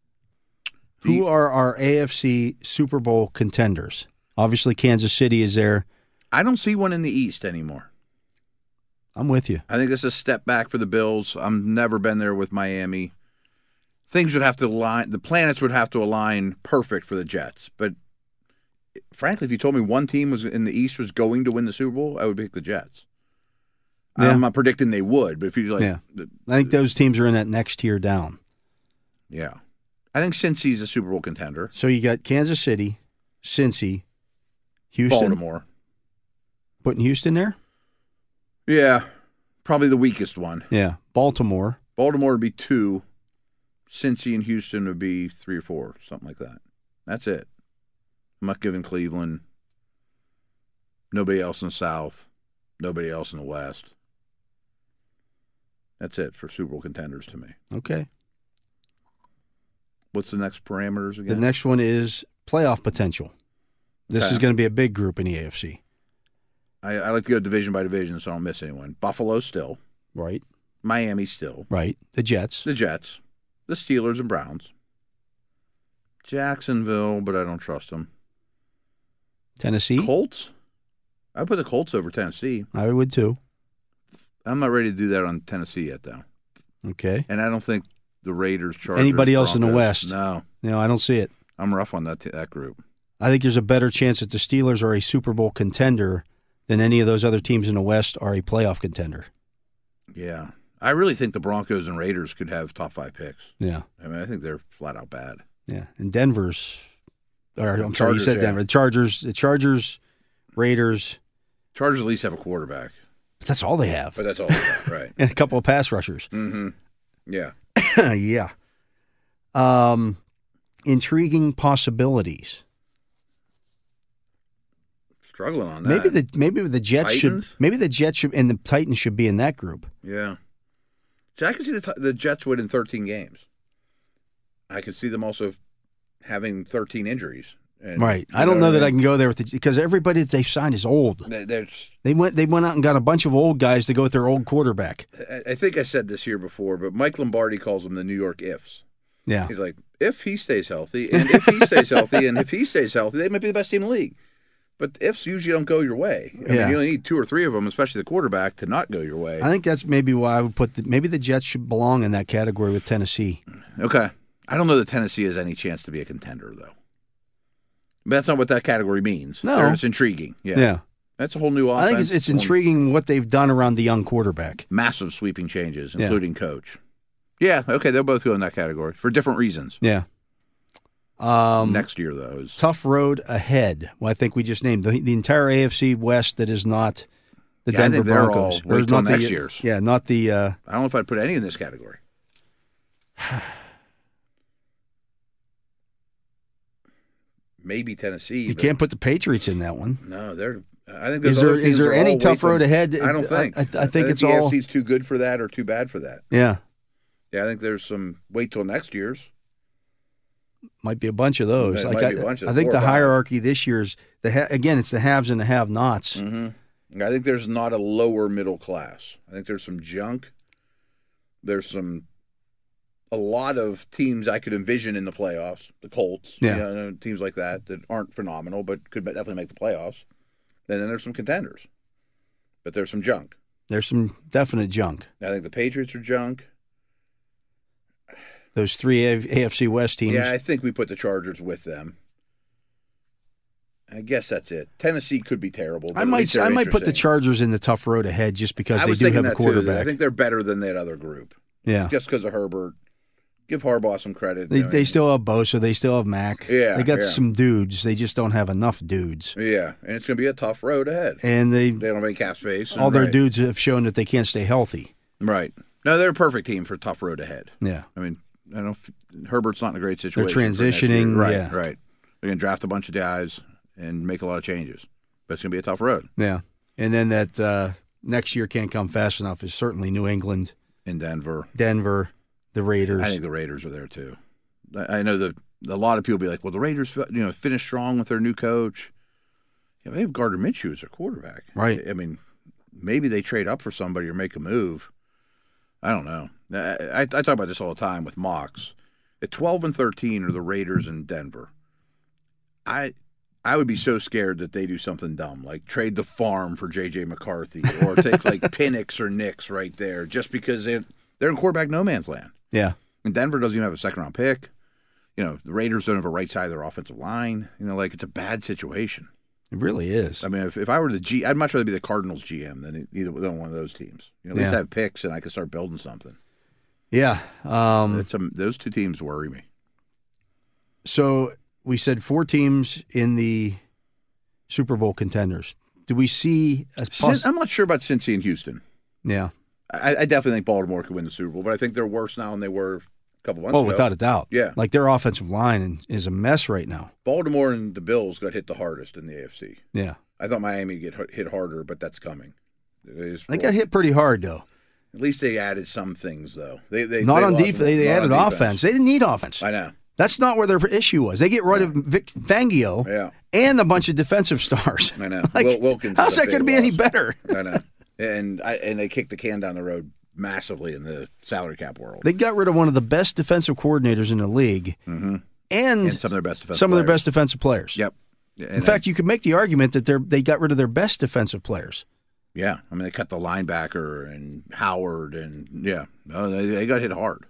who are our A F C Super Bowl contenders? Obviously, Kansas City is there. I don't see one in the East anymore. I'm with you. I think it's a step back for the Bills. I've never been there with Miami. Things would have to align. The planets would have to align perfect for the Jets. But frankly, if you told me one team was in the East was going to win the Super Bowl, I would pick the Jets. Yeah. I'm not predicting they would, but if you like, Yeah. the- I think those teams are in that next tier down. yeah, I think Cincy's a Super Bowl contender. So you got Kansas City, Cincy, Houston. Baltimore, Putting Houston there? yeah, probably the weakest one. Yeah. Baltimore. Baltimore would be two. Cincy and Houston would be three or four, something like that. That's it. I'm not giving Cleveland. Nobody else in the South. Nobody else in the West. That's it for Super Bowl contenders to me. Okay. What's the next parameters The again? next one is playoff potential. This Okay. is going to be a big group in the A F C. I, I like to go division by division so I don't miss anyone. Buffalo still. Right. Miami still. Right. The Jets. The Jets. The Steelers and Browns. Jacksonville, but I don't trust them. Tennessee. Colts? I put the Colts over Tennessee. I would too. I'm not ready to do that on Tennessee yet, though. Okay. And I don't think the Raiders, Chargers, Anybody else in the Broncos- West? No, No, I don't see it. I'm rough on that that group. I think there's a better chance that the Steelers are a Super Bowl contender than any of those other teams in the West are a playoff contender. Yeah, I really think the Broncos and Raiders could have top five picks. Yeah. I mean, I think they're flat out bad. Yeah. And Denver's, or I'm sorry, you Chargers, said yeah. Denver. The Chargers, the Chargers, Raiders, Chargers at least have a quarterback, but that's all they have. but that's all they got, right? And a couple of pass rushers. Mm-hmm. Yeah. Yeah. Um, intriguing possibilities. Struggling on that. Maybe the maybe the Jets Titans? should maybe the Jets should and the Titans should be in that group. Yeah. See, I can see the, t- the Jets winning thirteen games. I could see them also having thirteen injuries. And, Right. you I don't know what that I mean? can go there with the because everybody that they've signed is old. They- there's- They went they went out and got a bunch of old guys to go with their old quarterback. I I think I said this here before, but Mike Lombardi calls them the New York ifs. Yeah. He's like, if he stays healthy, and if he stays healthy, and if he stays healthy, they might be the best team in the league. But ifs usually don't go your way. I Yeah. mean, you only need two or three of them, especially the quarterback, to not go your way. I think that's maybe why I would put the, maybe the Jets should belong in that category with Tennessee. Okay. I don't know that Tennessee has any chance to be a contender, though. But that's not what that category means. No. It's intriguing. Yeah. Yeah. That's a whole new offense. I think it's, it's Whole- intriguing what they've done around the young quarterback. Massive sweeping changes, Yeah. including coach. Yeah, okay, they'll both go in that category for different reasons. Yeah. Um, Next year, though, is tough road ahead. Well, I think we just named the, the entire A F C West that is not the yeah, Denver I think they're Broncos. all wait Or till not next the, year's. Yeah, not the. Uh, I don't know if I'd put any in this category. Maybe Tennessee. you but can't put the Patriots in that one. No, they're. I think Is there's there other is teams there that are any all tough way road from- ahead? I don't think. I, I, I think it's the all. A F C's too good for that or too bad for that. Yeah, Yeah, I think there's some wait till next year's. might be a bunch of those. It Like might I, be a bunch of I think four the or five. hierarchy this year's the ha- again it's the haves and the have-nots. Mm-hmm. I think there's not a lower middle class. I think there's some junk. There's some a lot of teams I could envision in the playoffs. The Colts, Yeah. you know, teams like that that aren't phenomenal but could definitely make the playoffs. And then there's some contenders, but there's some junk. There's some definite junk. I think the Patriots are junk. Those three A F C West teams. Yeah, I think we put the Chargers with them. I guess that's it. Tennessee could be terrible. But I at might least they're I might put the interesting. Chargers in the tough road ahead just because I they was do thinking have a that too. quarterback. I think they're better than that other group. yeah, Just because of Herbert. Give Harbaugh some credit. they I mean, they still have Bosa, they still have Mac. Yeah, they got yeah. some dudes. They just don't have enough dudes, Yeah, and it's going to be a tough road ahead. and they They don't have any cap space. all their right. dudes have shown that they can't stay healthy. Right. No, they're a perfect team for a tough road ahead. Yeah, I mean, I don't know if Herbert's not in a great situation. They're for next year. transitioning, Right, yeah. right. They're going to draft a bunch of guys and make a lot of changes. But it's going to be a tough road yeah, and then that uh, next year can't come fast enough is certainly New England, in Denver. Denver, the Raiders. I think the Raiders are there too. I I know that a lot of people be like, "Well, the Raiders, you know, finished strong with their new coach. Yeah, they have Gardner Minshew as their quarterback, Right. I mean, maybe they trade up for somebody or make a move. I don't know. I, I, I talk about this all the time with mocks. At twelve and thirteen are the Raiders in Denver. I I would be so scared that they do something dumb, like trade the farm for J J McCarthy or take like Penix or Nix right there, just because they they're in quarterback no man's land. yeah, And Denver doesn't even have a second round pick. You know, the Raiders don't have a right side of their offensive line. You know, like it's a bad situation. it really is. I mean, if, if I were the G, I'd much rather be the Cardinals G M than either than one of those teams. You know, at least Yeah. I have picks and I can start building something. yeah. Um, It's a, those two teams worry me. so we said four teams in the Super Bowl contenders. Do we see a Cin- poss- I'm not sure about Cincy and Houston. yeah? I, I definitely think Baltimore could win the Super Bowl, but I think they're worse now than they were a couple months Oh, ago. without a doubt. Yeah. Like their offensive line is a mess right now. Baltimore and the Bills got hit the hardest in the A F C. Yeah. I thought Miami get hit hit harder, but that's coming. They, just They got hit pretty hard, though. At least they added some things, though. They, they Not they on lost- defense. They, they not added on offense. defense. They didn't need offense. I know. That's not where their issue was. They get rid of Vic Fangio Yeah. and a bunch of defensive stars. I know. Like, Wil- Wilkins. how's is a that going to big be any loss. better? I know. And I and they kicked the can down the road massively in the salary cap world. They got rid of one of the best defensive coordinators in the league, mm-hmm. and, And some of their best defensive some of their players. best defensive players. Yep. In fact, you could make the argument that they are they got rid of their best defensive players. yeah. I mean, they cut the linebacker and Howard, and yeah, no, they, they got hit hard.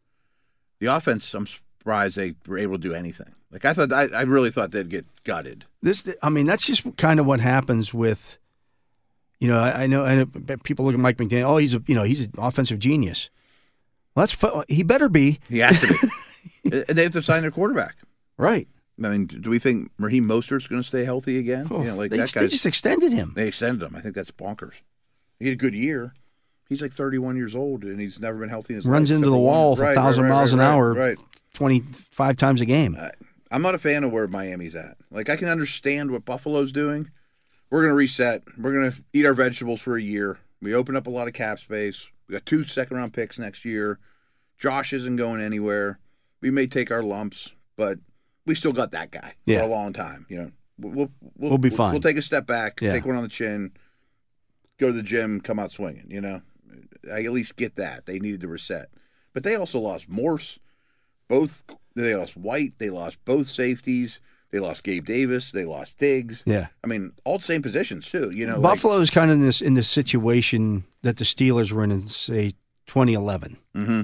The offense, I'm surprised they were able to do anything. Like I thought, I, I really thought they'd get gutted. This, I mean, that's just kind of what happens with, you know, I, I know, I know people look at Mike McDaniel. Oh, he's a, you know, he's an offensive genius. Well, that's fu- he better be He has to be. And they have to sign their quarterback. right. I mean, do we think Raheem Mostert's going to stay healthy again? Oh, you know, like they, that just, they guy's. just extended him. They extended him. I think that's bonkers. He had a good year. He's like thirty-one years old, and he's never been healthy in his Runs life. into except the for one- wall for Right, a thousand right, right, miles an right, hour, Right. twenty-five times a game. I, I'm not a fan of where Miami's at. Like, I can understand what Buffalo's doing. We're going to reset. We're going to eat our vegetables for a year. We open up a lot of cap space. We got two second-round picks next year. Josh isn't going anywhere. We may take our lumps, but we still got that guy Yeah. for a long time. You know, we'll we'll, We'll be fine. We'll take a step back, Yeah. take one on the chin, go to the gym, come out swinging. You know, I at least get that they needed to reset, but they also lost Morse. Both they lost White. They lost both safeties. They lost Gabe Davis. They lost Diggs. Yeah. I mean, all the same positions too. You know, like- Buffalo is kind of in this in this situation that the Steelers were in, in say twenty eleven, Mhm.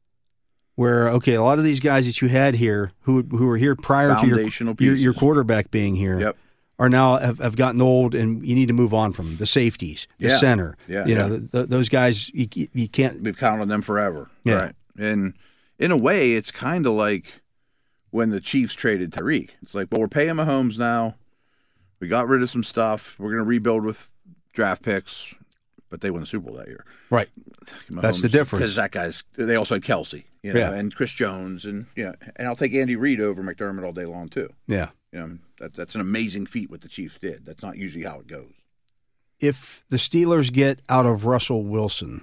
where okay, a lot of these guys that you had here who who were here prior to your, Foundational your your pieces. quarterback being here, Yep. are now have, have gotten old, and you need to move on from them. The safeties, the Yeah. center, Yeah, you know, yeah. the, the, those guys you, you can't. We've counted on them forever. Yeah. Right. And in a way, it's kind of like when the Chiefs traded Tyreek. It's like, well, we're paying Mahomes now. We got rid of some stuff. We're going to rebuild with draft picks, but they won the Super Bowl that year. Right. Mahomes, That's the difference. Because that guy's, they also had Kelsey, you know, Yeah. and Chris Jones, and you know, and I'll take Andy Reid over McDermott all day long too. Yeah. You know, that, that's an amazing feat what the Chiefs did. That's not usually how it goes. If the Steelers get out of Russell Wilson,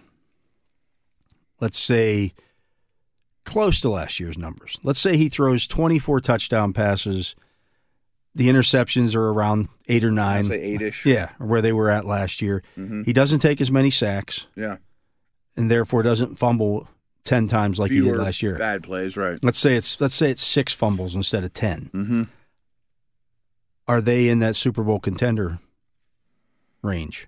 let's say close to last year's numbers, let's say he throws twenty-four touchdown passes, the interceptions are around eight or nine. I'd say eight-ish. Yeah, where they were at last year. Mm-hmm. He doesn't take as many sacks, Yeah. and therefore doesn't fumble ten times like he Fewer did last year. bad plays, right. Let's say it's let's say it's six fumbles instead of ten. Mm-hmm. Are they in that Super Bowl contender range?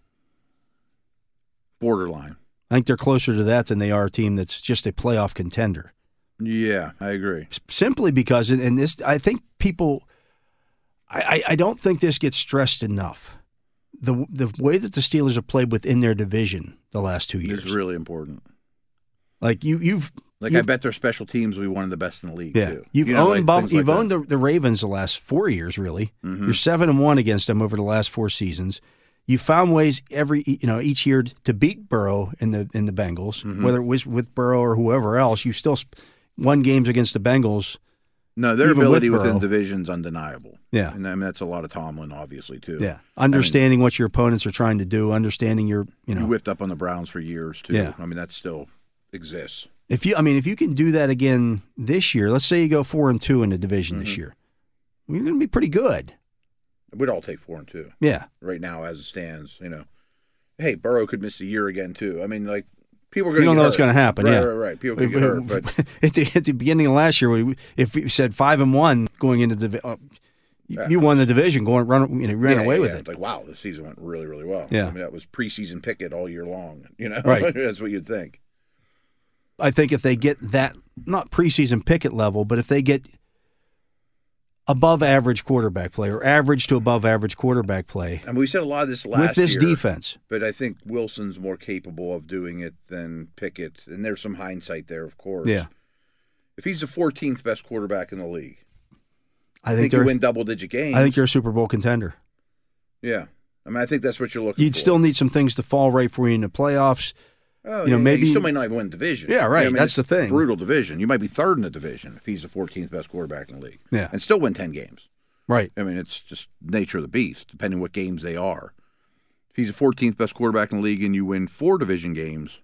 Borderline. I think they're closer to that than they are a team that's just a playoff contender. Yeah, I agree. Simply because, and this, I think people, I, I don't think this gets stressed enough. The the way that the Steelers have played within their division the last two years It's really important. Like you, you've Like you've, I bet their special teams will be one of the best in the league. yeah, too. you've You know, owned like Bum- things you've like owned that. the, the Ravens the last four years. Really, Mhm. you're seven and one against them over the last four seasons. You found ways every you know each year to beat Burrow in the in the Bengals, Mhm. whether it was with Burrow or whoever else. You still sp- won games against the Bengals. No, their even ability with within Burrow. division's undeniable. Yeah. And I mean that's a lot of Tomlin, obviously, too. Yeah, understanding what your opponents are trying to do, understanding your you know You whipped up on the Browns for years, too. Yeah. I mean, that still exists. if you I mean if you can do that again this year, let's say you go four and two in the division this Mhm. year, you're going to be pretty good. We'd all take four and two Yeah, right now as it stands, you know. Hey, Burrow could miss a year again, too. I mean, like, people are you going to don't get know what's hurt. going to happen. Right, yeah, right, right. People could get hurt, but at the at the beginning of last year, we, if we said five and one going into the, uh, you, Yeah. you won the division, going run, you know, ran yeah, away yeah, with yeah. it. Like, wow, the season went really, really well. Yeah. I mean, that was preseason Pickett all year long, you know. Right. That's what you'd think. I think if they get that, not preseason Pickett level, but if they get above average quarterback play or average to above average quarterback play I mean, we said a lot of this last with this year, defense, but I think Wilson's more capable of doing it than Pickett, and there's some hindsight there, of course. yeah, If he's the fourteenth best quarterback in the league, I I think think you they're. win double-digit games. I think you're a Super Bowl contender. Yeah. I mean, I think that's what you're looking You'd for. still need some things to fall right for you in the playoffs. Oh, you know, yeah, maybe- you still might not even win the division. Yeah, You know right. what I mean? That's It's the thing. a brutal division. You might be third in the division if he's the fourteenth best quarterback in the league. Yeah. And still win ten games. Right. I mean, it's just nature of the beast, depending what games they are. If he's the fourteenth best quarterback in the league and you win four division games,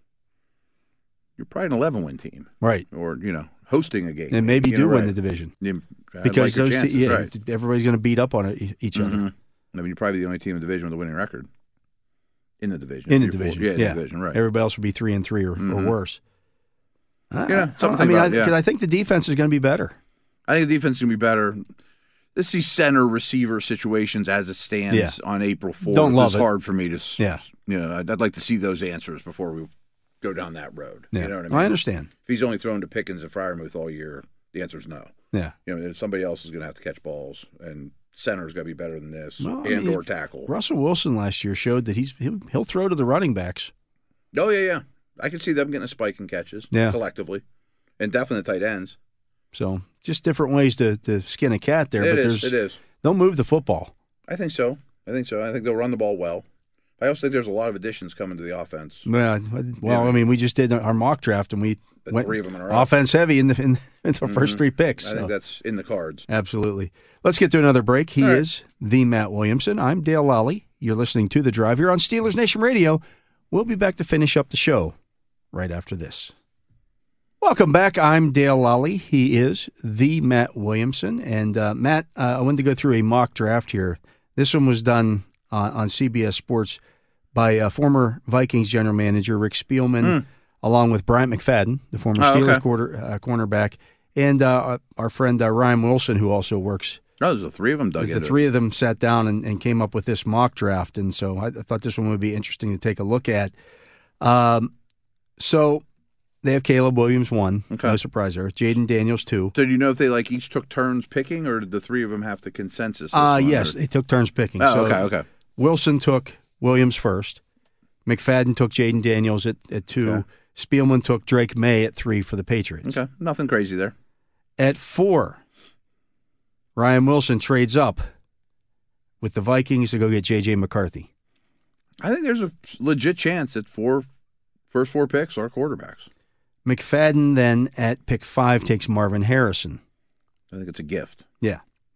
you're probably an eleven-win team, Right. or you know, hosting a game, And maybe you know, do win right. the division You have because like your those chances, yeah, right. everybody's going to beat up on it, each other. Mhm. I mean, you're probably the only team in the division with a winning record in the division. In the You're four- division, yeah, in yeah. the division, right? Everybody else would be three and three or, or Mhm. worse. I- Yeah, I, something I to think mean, about, I, yeah. 'cause I think the defense is going to be better. I think the defense is going to be better. This is center receiver situations as it stands Yeah. on April fourth. Don't love it's it. hard for me to, s- Yeah. you know, I'd, I'd like to see those answers before we go down that road. Yeah, You know what I mean? I understand. If he's only thrown to Pickens and Freiermuth all year, the answer is no. Yeah, You know, somebody else is going to have to catch balls, and center's got to be better than this, Well, I and mean, or tackle. Russell Wilson last year showed that he's he'll, he'll throw to the running backs. Oh yeah, yeah. I can see them getting a spike in catches, Yeah. collectively, and definitely tight ends. So just different ways to, to skin a cat there. It but is. there's It is. they'll move the football. I think so. I think so. I think they'll run the ball well. I also think there's a lot of additions coming to the offense. Well, well, Yeah. I mean, we just did our mock draft and we The went three of them in a row. offense heavy in the in, in the first Mhm. three picks. I so. think that's in the cards. Absolutely. Let's get to another break. He All right. is the Matt Williamson. I'm Dale Lally. You're listening to The Drive here on Steelers Nation Radio. We'll be back to finish up the show right after this. Welcome back. I'm Dale Lally. He is the Matt Williamson. And uh, Matt, uh, I wanted to go through a mock draft here. This one was done uh, on C B S Sports by uh, former Vikings general manager Rick Spielman, Mm. along with Bryant McFadden, the former Oh, Steelers okay. quarter, uh, cornerback, and uh, our friend uh, Ryan Wilson, who also works. No, there's the three of them dug The into three of them sat down and, and came up with this mock draft, and so I, I thought this one would be interesting to take a look at. Um, so they have Caleb Williams one, Okay. no surprise there. Jaden Daniels two. So do you know if they like each took turns picking, or did the three of them have to consensus? This Uh, one, yes, or- they took turns picking. Oh, so okay, okay. Wilson took Williams first. McFadden took Jaden Daniels at, at two. Okay. Spielman took Drake May at three for the Patriots. Okay, nothing crazy there. At four, Ryan Wilson trades up with the Vikings to go get J J. McCarthy. I think there's a legit chance that four first four picks are quarterbacks. McFadden then at pick five takes Marvin Harrison. I think it's a gift. Yeah.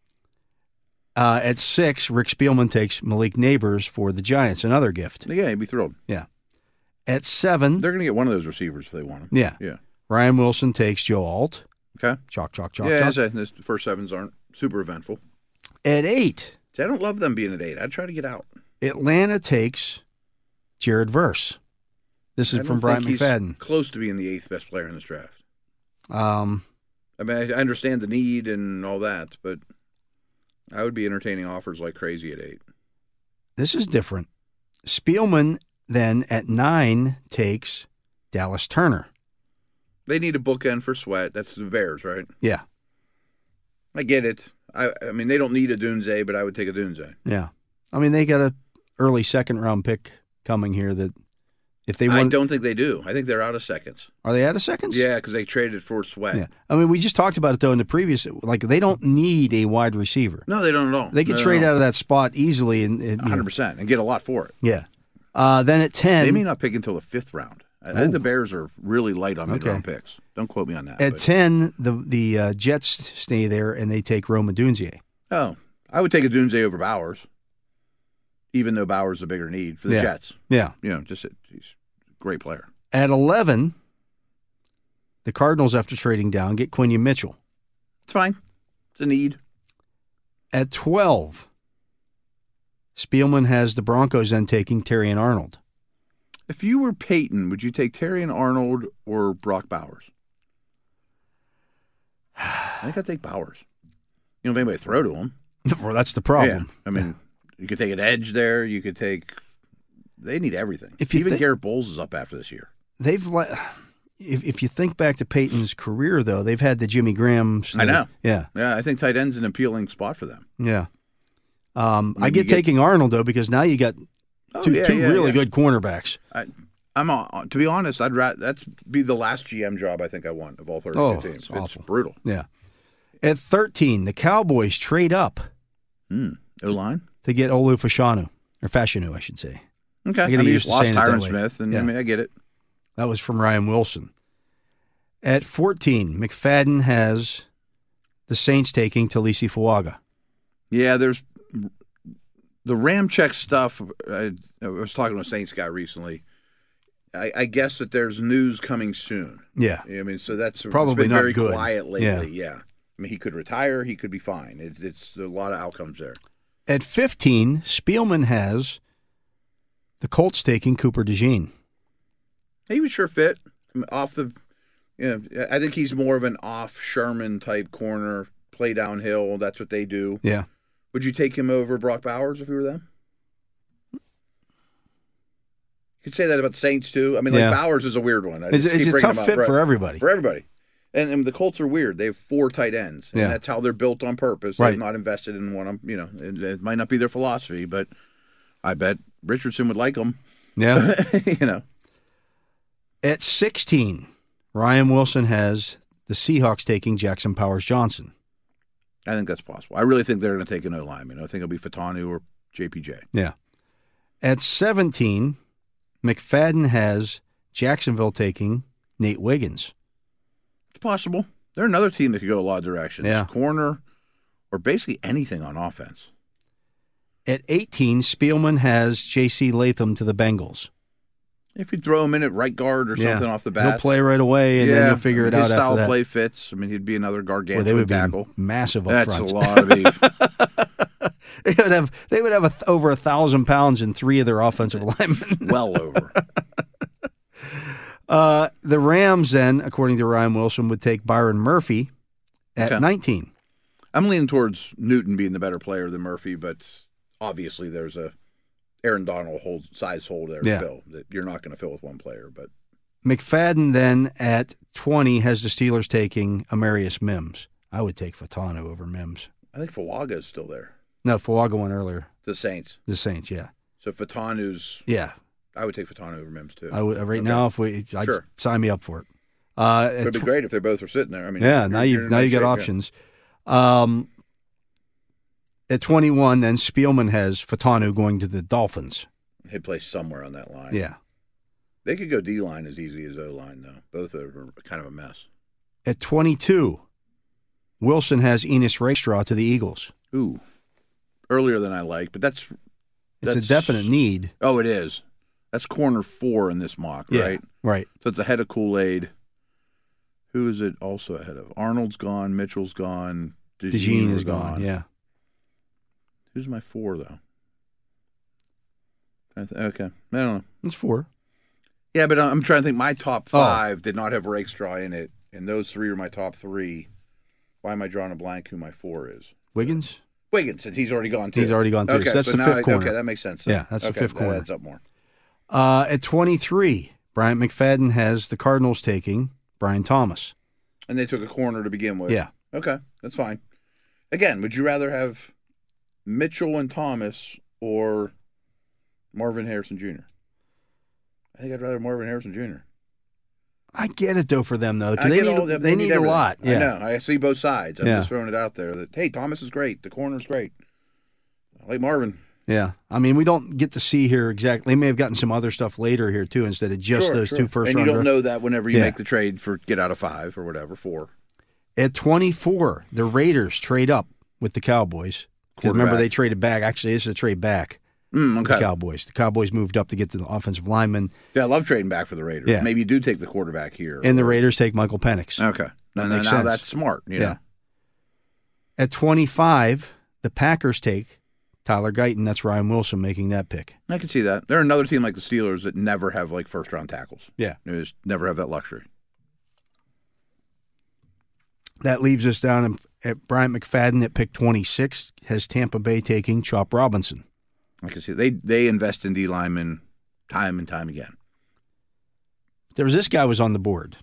Uh, at six, Rick Spielman takes Malik Neighbors for the Giants, another gift. Yeah, he'd be thrilled. Yeah. At seven, They're going to get one of those receivers if they want him. yeah, Yeah. Ryan Wilson takes Joe Alt. Okay. Chalk, chalk, chalk, Yeah, chalk. as I- the first sevens aren't super eventful. At eight, See, I don't love them being at eight. I'd try to get out. Atlanta takes Jared Verse. This I is don't from Brian think he's McFadden. close to being the eighth best player in this draft. Um, I mean, I I understand the need and all that, but I would be entertaining offers like crazy at eight. this is different. Spielman then at nine takes Dallas Turner. They need a bookend for Sweat. That's the Bears, right? Yeah, I get it. I, I mean, they don't need a Dunze, but I would take a Dunze. yeah. I mean, they got a early second round pick coming here that if they I want, don't think they do. I think they're out of seconds. are they out of seconds? Yeah, because they traded for Sweat. Yeah. I mean, we just talked about it though in the previous. Like, they don't need a wide receiver. No, they don't at all. They could No, trade no. out of that spot easily, and and, you know, one hundred percent and get a lot for it. yeah. Uh, then at ten, They may not pick until the fifth round. I think the Bears are really light on mid-round Okay. picks. Don't quote me on that. at but- ten, the the uh, Jets stay there and they take Roma Dunzier. Oh, I would take a Dunze over Bowers, even though Bowers is a bigger need for the Yeah. Jets. Yeah. You know, just a, he's a great player. At eleven, the Cardinals, after trading down, get Quinion Mitchell. It's fine. It's a need. At twelve, Spielman has the Broncos then taking Terry and Arnold. If you were Peyton, would you take Terry and Arnold or Brock Bowers? I think I'd take Bowers. You don't have anybody to throw to him. Well, that's the problem. Yeah. I mean, you could take an edge there. You could take. They need everything. If you Even think- Garrett Bowles is up after this year. They've let. If if you think back to Peyton's career, though, they've had the Jimmy Grahams. I know. Yeah. Yeah, I think tight end's an appealing spot for them. Yeah. Um, I Maybe get you get- taking Arnold though because now you got Oh, two, yeah, two yeah, really yeah. good cornerbacks. I, I'm uh, to be honest, I'd rather that's be the last G M job I think I want of all thirty-two Oh, teams. it's It's, awful. brutal. Yeah. At thirteen, the Cowboys trade up Mm. O line. to get Olu Fashanu, or Fashanu, I should say. Okay. I I get mean, you used to lost saying it that Tyron way. Smith, and Yeah. I mean, I get it. That was from Ryan Wilson. At fourteen, McFadden has the Saints taking Talisi Fuaga. Yeah, there's the Ramcheck stuff. I, I was talking to a Saints guy recently. I, I guess that there's news coming soon. Yeah. I mean, so that's Probably it's been not very good. quiet lately. Yeah. Yeah. I mean, he could retire. He could be fine. It's, it's there's a lot of outcomes there. At fifteen, Spielman has the Colts taking Cooper DeJean. He would sure fit I mean, off the. You know, I think he's more of an off Sherman type corner, play downhill. That's what they do. Yeah. Would you take him over Brock Bowers if you were them? You could say that about Saints too. I mean, like Yeah. Bowers is a weird one. I It's, just it's keep a bringing tough him up. fit Right. for everybody. For everybody. And, and the Colts are weird. They have four tight ends, and Yeah. that's how they're built on purpose. Right. They're not invested in one. of You know, it, it might not be their philosophy, but I bet Richardson would like them. Yeah. you know, At sixteen, Ryan Wilson has the Seahawks taking Jackson Powers Johnson. I think that's possible. I really think they're going to take an O lineman. I think it'll be Fatanu or J P J. Yeah. At seventeen, McFadden has Jacksonville taking Nate Wiggins. It's possible. They're another team that could go a lot of directions. Yeah. Corner or basically anything on offense. At eighteen, Spielman has J C Latham to the Bengals. If you throw him in at right guard or something off the bat. He'll play right away, and yeah, then you'll figure I it mean, out his style after that. of play fits. I mean, he'd be another Boy, gargantuan they would tackle. be massive up That's front. a lot of beef. They would have they would have a th- over a thousand pounds in three of their offensive linemen. well over. Uh, the Rams then, according to Ryan Wilson, would take Byron Murphy at Okay. nineteen. I'm leaning towards Newton being the better player than Murphy, but obviously there's a Aaron Donald hold, size hole there Yeah. to fill that you're not going to fill with one player. But McFadden then at twenty has the Steelers taking Amarius Mims. I would take Fatano over Mims. I think Fuaga is still there. No, Fuaga went earlier. The Saints. The Saints, yeah. So Fatanu's Yeah. I would take Fatano over Mims too. I would, right Okay. now, if we, I'd Sure. sign me up for it. Uh, It'd be tw- great if they both were sitting there. I mean, yeah, you're- now you're you in now nice you got shape, yeah. options. Um, at twenty-one, then Spielman has Fatanu going to the Dolphins. He'd play somewhere on that line. Yeah. They could go D line as easy as O line though. Both are kind of a mess. At twenty-two, Wilson has Enos Rakestraw to the Eagles. Ooh, earlier than I like, but that's It's that's a definite need. Oh, it is. That's corner four in this mock, Yeah, right? right. So it's ahead of Kool-Aid. Who is it also ahead of? Arnold's gone. Mitchell's gone. DeJean, DeJean is is gone. Yeah. Who's my four though? I th- okay, I don't know. That's four. Yeah, but I'm trying to think. My top Oh. five did not have Rakestraw in it, and those three are my top three. Why am I drawing a blank? Who my four is? Wiggins? Wiggins, since he's already gone too. He's already gone too. Okay, So that's the now fifth I- corner. Okay, that makes sense. Yeah, that's the okay, fifth that corner. adds up more. Uh, at twenty-three, Bryant McFadden has the Cardinals taking Brian Thomas. And they took a corner to begin with. Yeah. Okay, that's fine. Again, would you rather have Mitchell and Thomas or Marvin Harrison Junior? I think I'd rather Marvin Harrison Junior I get it, though, for them, though. 'Cause I they get need, all that- they need a everything. lot. Yeah. I know. I see both sides. I'm Yeah. just throwing it out there that, hey, Thomas is great. The corner's great. I like Marvin. Yeah. I mean, we don't get to see here exactly. They may have gotten some other stuff later here, too, instead of just Sure, those sure. two first And you round don't know that whenever you Yeah. make the trade for get out of five or whatever, four. At twenty-four, the Raiders trade up with the Cowboys. Because remember, Quarterback. they traded back. Actually, this is a trade back. Mm, with The okay. Cowboys. The Cowboys moved up to get to the offensive lineman, Yeah, I love trading back for the Raiders. Yeah. Maybe you do take the quarterback here. and the or- Raiders take Michael Penix. Okay. That And makes now sense. that's smart. You Yeah. know? At twenty-five, the Packers take Tyler Guyton. That's Ryan Wilson making that pick. I can see that. They're another team like the Steelers that never have like first round tackles. Yeah. They just never have that luxury. That leaves us down at Bryant McFadden at pick twenty-six, has Tampa Bay taking Chop Robinson. I can see they they invest in D linemen time and time again. There was this guy was on the board.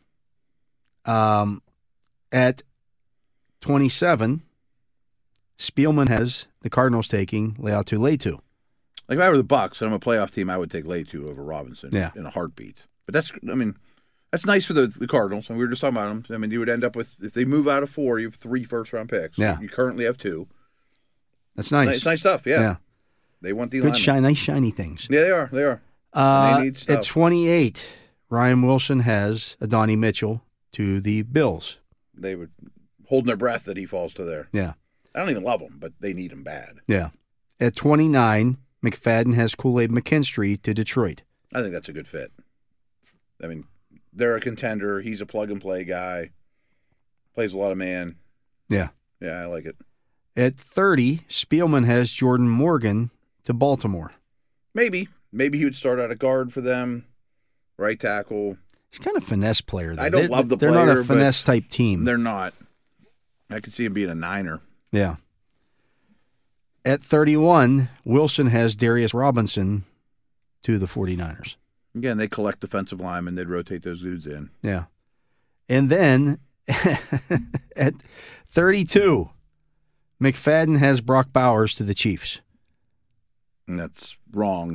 Um, at twenty-seven, Spielman has the Cardinals taking Leatu Letu. Like if I were the Bucks and I'm a playoff team, I would take Leatu over Robinson Yeah. in a heartbeat. But that's I mean that's nice for the, the Cardinals. And we were just talking about them. I mean, you would end up with if they move out of four, you have three first round picks. Yeah. You currently have two. That's It's nice. nice, it's nice stuff. Yeah. Yeah. They want D Good linemen. shine, nice shiny things. Yeah, they are. They are. Uh, they need stuff. at twenty-eight, Ryan Wilson has Adonai Mitchell to the Bills. They would holding their breath that he falls to there. Yeah. I don't even love him, but they need him bad. Yeah. At twenty-nine, McFadden has Kool-Aid McKinstry to Detroit. I think that's a good fit. I mean, they're a contender. He's a plug and play guy. Plays a lot of man. Yeah. Yeah, I like it. At thirty, Spielman has Jordan Morgan to Baltimore. Maybe. Maybe he would start out a guard for them. Right tackle. He's kind of a finesse player. Though. I don't They're- love the They're not player, a but finesse type team. They're not. I could see him being a niner. Yeah. At thirty-one, Wilson has Darius Robinson to the 49ers. Again, they collect defensive linemen. They'd rotate those dudes in. Yeah. And then at thirty-two, McFadden has Brock Bowers to the Chiefs. And that's wrong.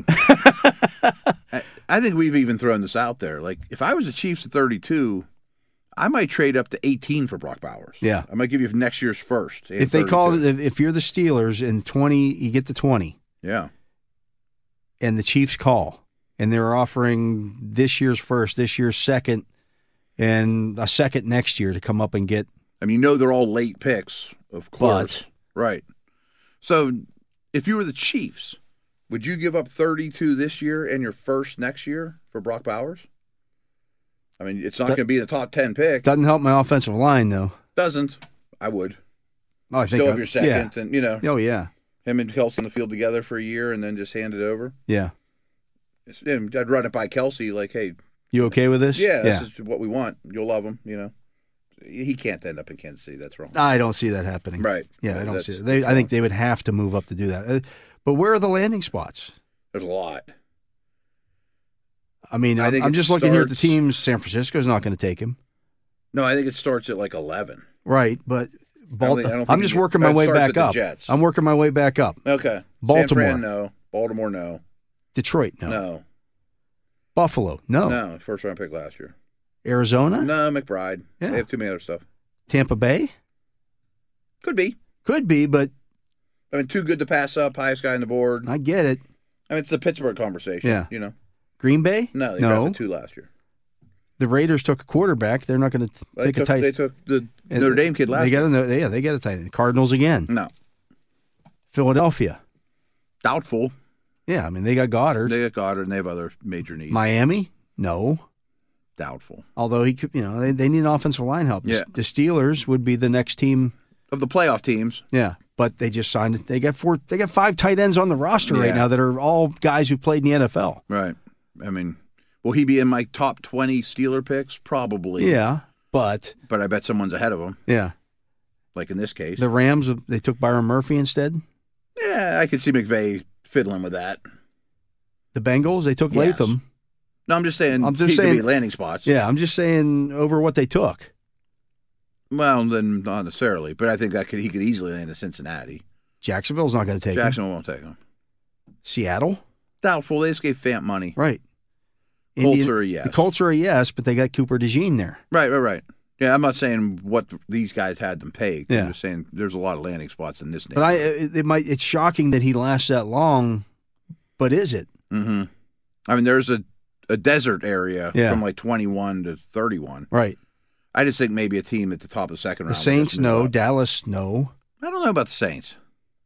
I, I think we've even thrown this out there. Like, if I was the Chiefs at thirty-two, I might trade up to eighteen for Brock Bowers. Yeah. I might give you next year's first. and If they call thirty-two. it, if, if you're the Steelers and twenty, you get to twenty, Yeah. and the Chiefs call, and they're offering this year's first, this year's second, and a second next year to come up and get. I mean, you know they're all late picks, of course. Right. So if you were the Chiefs, would you give up thirty-two this year and your first next year for Brock Bowers? I mean, it's not That- going to be the top ten pick. Doesn't help my offensive line though. Doesn't. I would. Oh, I think Still I- have your second, Yeah. and, you know, Oh yeah. him and Kelsey on the field together for a year and then just hand it over. Yeah. It's- I'd run it by Kelsey like, hey, You okay with this? yeah, this is what we want. You'll love him, you know. He can't end up in Kansas City. That's wrong. I don't see that happening. Right. Yeah, I don't That's- see it. They, I think they would have to move up to do that. Uh, But where are the landing spots? There's a lot. I mean, I I'm, think I'm it just looking here at the starts- teams. San Francisco's not going to take him. No, I think it starts at like eleven. Right, but Bal- think- I don't think I'm you just get- working my that way starts back with the up. Jets. I'm working my way back up. Okay. Baltimore. San Fran, no. Baltimore, no. Detroit, no. No. Buffalo, no. No, first round pick last year. Arizona, No, McBride. Yeah. They have too many other stuff. Tampa Bay, Could be. could be, but I mean, too good to pass up. Highest guy on the board. I get it. I mean, it's the Pittsburgh conversation. Yeah. You know. Green Bay, No, they no. drafted two last year. The Raiders took a quarterback. They're not going to Well, take they a took, tight. They took the and Notre Dame kid last They year. got a, yeah, they got a tight end. Cardinals again. No. Philadelphia, Doubtful. yeah. I mean, they got Goddard. They got Goddard and they have other major needs. Miami, no. Doubtful. Although he, could, you know, they, they need an offensive line help. The, Yeah. the Steelers would be the next team. Of the playoff teams, Yeah, but they just signed. They got four. They got five tight ends on the roster right Yeah. now that are all guys who played in the N F L. right. I mean, will he be in my top twenty Steeler picks? Probably. Yeah, but But I bet someone's ahead of him, yeah, like in this case. the Rams they took Byron Murphy instead. Yeah, I could see McVay fiddling with that. The Bengals they took Yes. Latham. No, I'm just saying I'm just he saying- could be landing spots. Yeah, I'm just saying over what they took. Well, then not necessarily, but I think that could he could easily land in Cincinnati. Jacksonville's not going to take him. Jacksonville won't take him. Seattle, Doubtful. They just gave Fant money. right? Colts Indian- are a yes. The Colts are a yes, but they got Cooper DeJean there. Right, right, right. Yeah, I'm not saying what these guys had them paid. Yeah. I'm just saying there's a lot of landing spots in this But I, neighborhood. it, it might. It's shocking that he lasts that long. But is it? Mm-hmm. I mean, there's a, a desert area Yeah. from like twenty-one to thirty-one. Right. I just think maybe a team at the top of the second The round. Saints, would just move no. up. Dallas, no. I don't know about the Saints.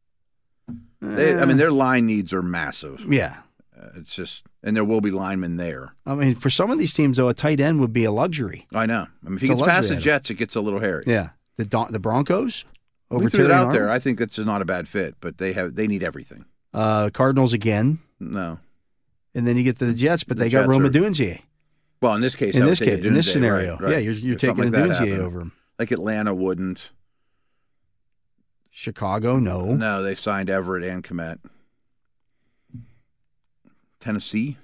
They, I mean, their line needs are massive. Yeah. Uh, it's just, and there will be linemen there. I mean, for some of these teams, though, a tight end would be a luxury. I know. I mean, if It's he a gets past luxury the item. Jets, it gets a little hairy. Yeah. The Don- the Broncos over We threw it Terry out Arnold? there. I think that's not a bad fit, but they have they need everything. Uh, Cardinals again, No. and then you get to the Jets, but The they got Jets Roma are- Dunzier. Well, in this case, In I would this take a case, in this Dunze, scenario, right, right. yeah, you're, you're If taking something a like that Dunzier happened. over him. Like Atlanta wouldn't. Chicago, no. No, they signed Everett and Komet. Tennessee,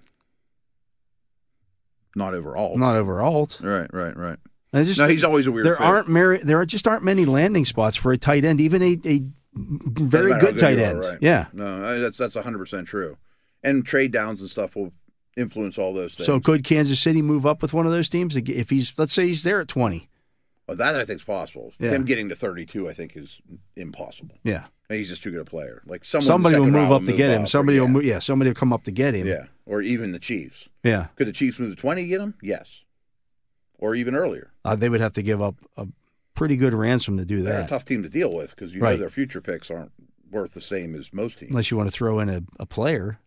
not overall. Not over Alt. Right, right, right. I just, No, he's always a weird there fit. aren't many, there just aren't many landing spots for a tight end, even a, a very matter how good good tight you are, end. right. Yeah. No, I- that's that's one hundred percent true. And trade downs and stuff will influence all those things. So could Kansas City move up with one of those teams if he's, let's say he's there at twenty? Well, that I think is possible. Yeah. Him getting to thirty-two, I think, is impossible. Yeah. He's just too good a player. Like someone in the Somebody will second move round up to get him. up, Somebody or- will yeah. move. Yeah. Somebody will come up to get him. Yeah, or even the Chiefs. Yeah. Could the Chiefs move to twenty to get him? Yes, or even earlier. Uh, they would have to give up a pretty good ransom to do They're a that, tough team to deal with because you Right. know their future picks aren't worth the same as most teams. unless you want to throw in a, a player.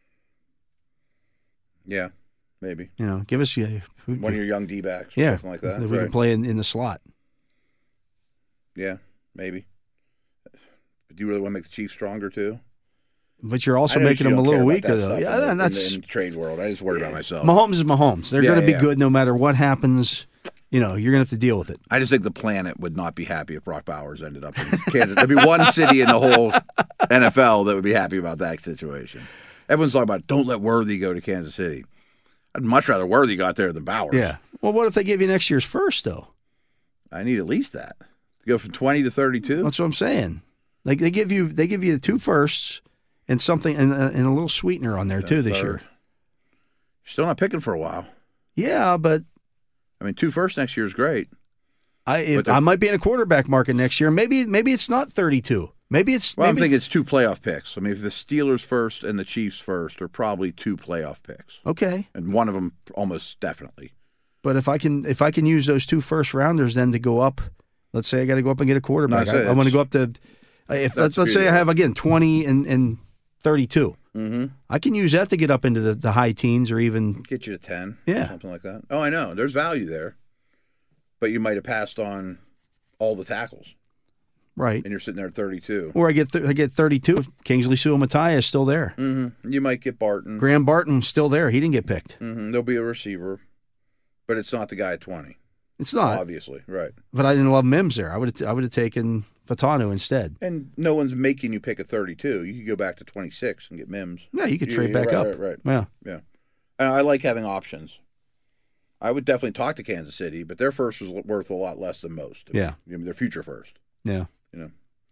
Yeah, maybe You know, give us yeah, one of your young D backs or yeah, something like that. if we right. can play in, in the slot. Yeah, maybe. But do you really want to make the Chiefs stronger too? But you're also I know making you them a don't care little about weaker, that though. stuff Yeah, in the, and that's in the, in the trade world. I just worry about myself. Mahomes is Mahomes. They're Yeah, going to be yeah. good no matter what happens. You know, you're going to have to deal with it. I just think the planet would not be happy if Brock Bowers ended up in Kansas. There'd be one city in the whole N F L that would be happy about that situation. Everyone's talking about don't let Worthy go to Kansas City. I'd much rather Worthy got there than Bowers. Yeah. Well, what if they give you next year's first, though? I need at least that. To go from twenty to thirty-two. That's what I'm saying. Like they give you, they give you the two firsts and something, and, uh, and a little sweetener on there too this third. year. You're still not picking for a while. Yeah, but I mean, two first next year is great. I if, But they're- I might be in a quarterback market next year. Maybe maybe it's not thirty-two. Maybe it's. Well, I'm maybe thinking it's two playoff picks. I mean, if the Steelers first and the Chiefs first are probably two playoff picks, okay. and one of them almost definitely. But if I can if I can use those two first rounders then to go up, let's say I got to go up and get a quarterback. No, I I, say I want to it's- go up to if let's, the let's say beauty I of it. have again twenty and, and thirty-two. Mm-hmm. I can use that to get up into the, the high teens or even Get you to ten, Yeah. something like that. Oh, I know. There's value there, but you might have passed on all the tackles, right. and you're sitting there at thirty-two. Or I get th- I get thirty-two. Kingsley Suamataia is still there. Mm-hmm. You might get Barton. Graham Barton's still there. He didn't get picked. Mm-hmm. There'll be a receiver, but it's not the guy at twenty. It's not. Obviously, right. But I didn't love Mims there. I would have I would have taken Fatanu instead. And no one's making you pick a thirty-two. You could go back to twenty-six and get Mims. Yeah, you could Yeah, trade yeah, back right, up. right, right. Yeah. Yeah. And I like having options. I would definitely talk to Kansas City, but their first was worth a lot less than most. Yeah. I mean, their future first. Yeah. You know,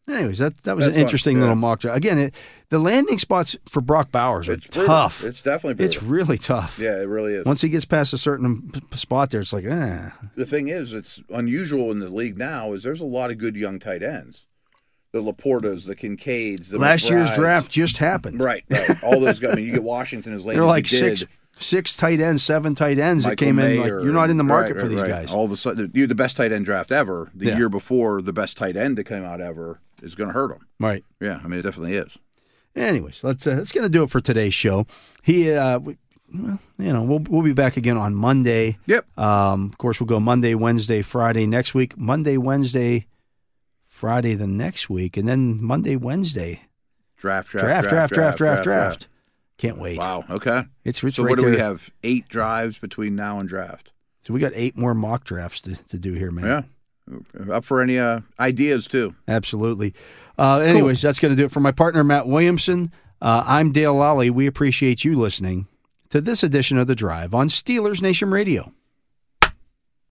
Anyways, that that was That's an interesting fun, yeah. little mock draft. Again, it, the landing spots for Brock Bowers are It's brutal. tough. It's definitely brutal. It's really tough. Yeah, it really is. Once he gets past a certain p- spot there, it's like, eh. The thing is, it's unusual in the league now is there's a lot of good young tight ends. The Laportas, the Kincaids, the Last year's McBrides. draft just happened. Right, right. All those guys. I mean, you get Washington as late There as were like he did. six six tight ends, seven tight ends that Michael came in. Mayer, Like, you're not in the market right, for these right. guys. All of a sudden, you're the best tight end draft ever. The Yeah. year before, the best tight end that came out ever is going to hurt them. Right. Yeah, I mean, it definitely is. Anyways, let's uh, that's going to do it for today's show. He, uh, we, well, you know, we'll we'll be back again on Monday. Yep. Um, of course, we'll go Monday, Wednesday, Friday next week. Monday, Wednesday, Friday the next week, and then Monday, Wednesday. Draft, Draft, draft, draft, draft, draft, draft. Can't wait. Wow. Okay. It's, it's So right what do we there. have? Eight drives between now and draft. So we got eight more mock drafts to, to do here, man. Yeah. Up for any uh, ideas too? Absolutely. Uh, anyways, that's going to do it for my partner, Matt Williamson. Uh, I'm Dale Lally. We appreciate you listening to this edition of The Drive on Steelers Nation Radio.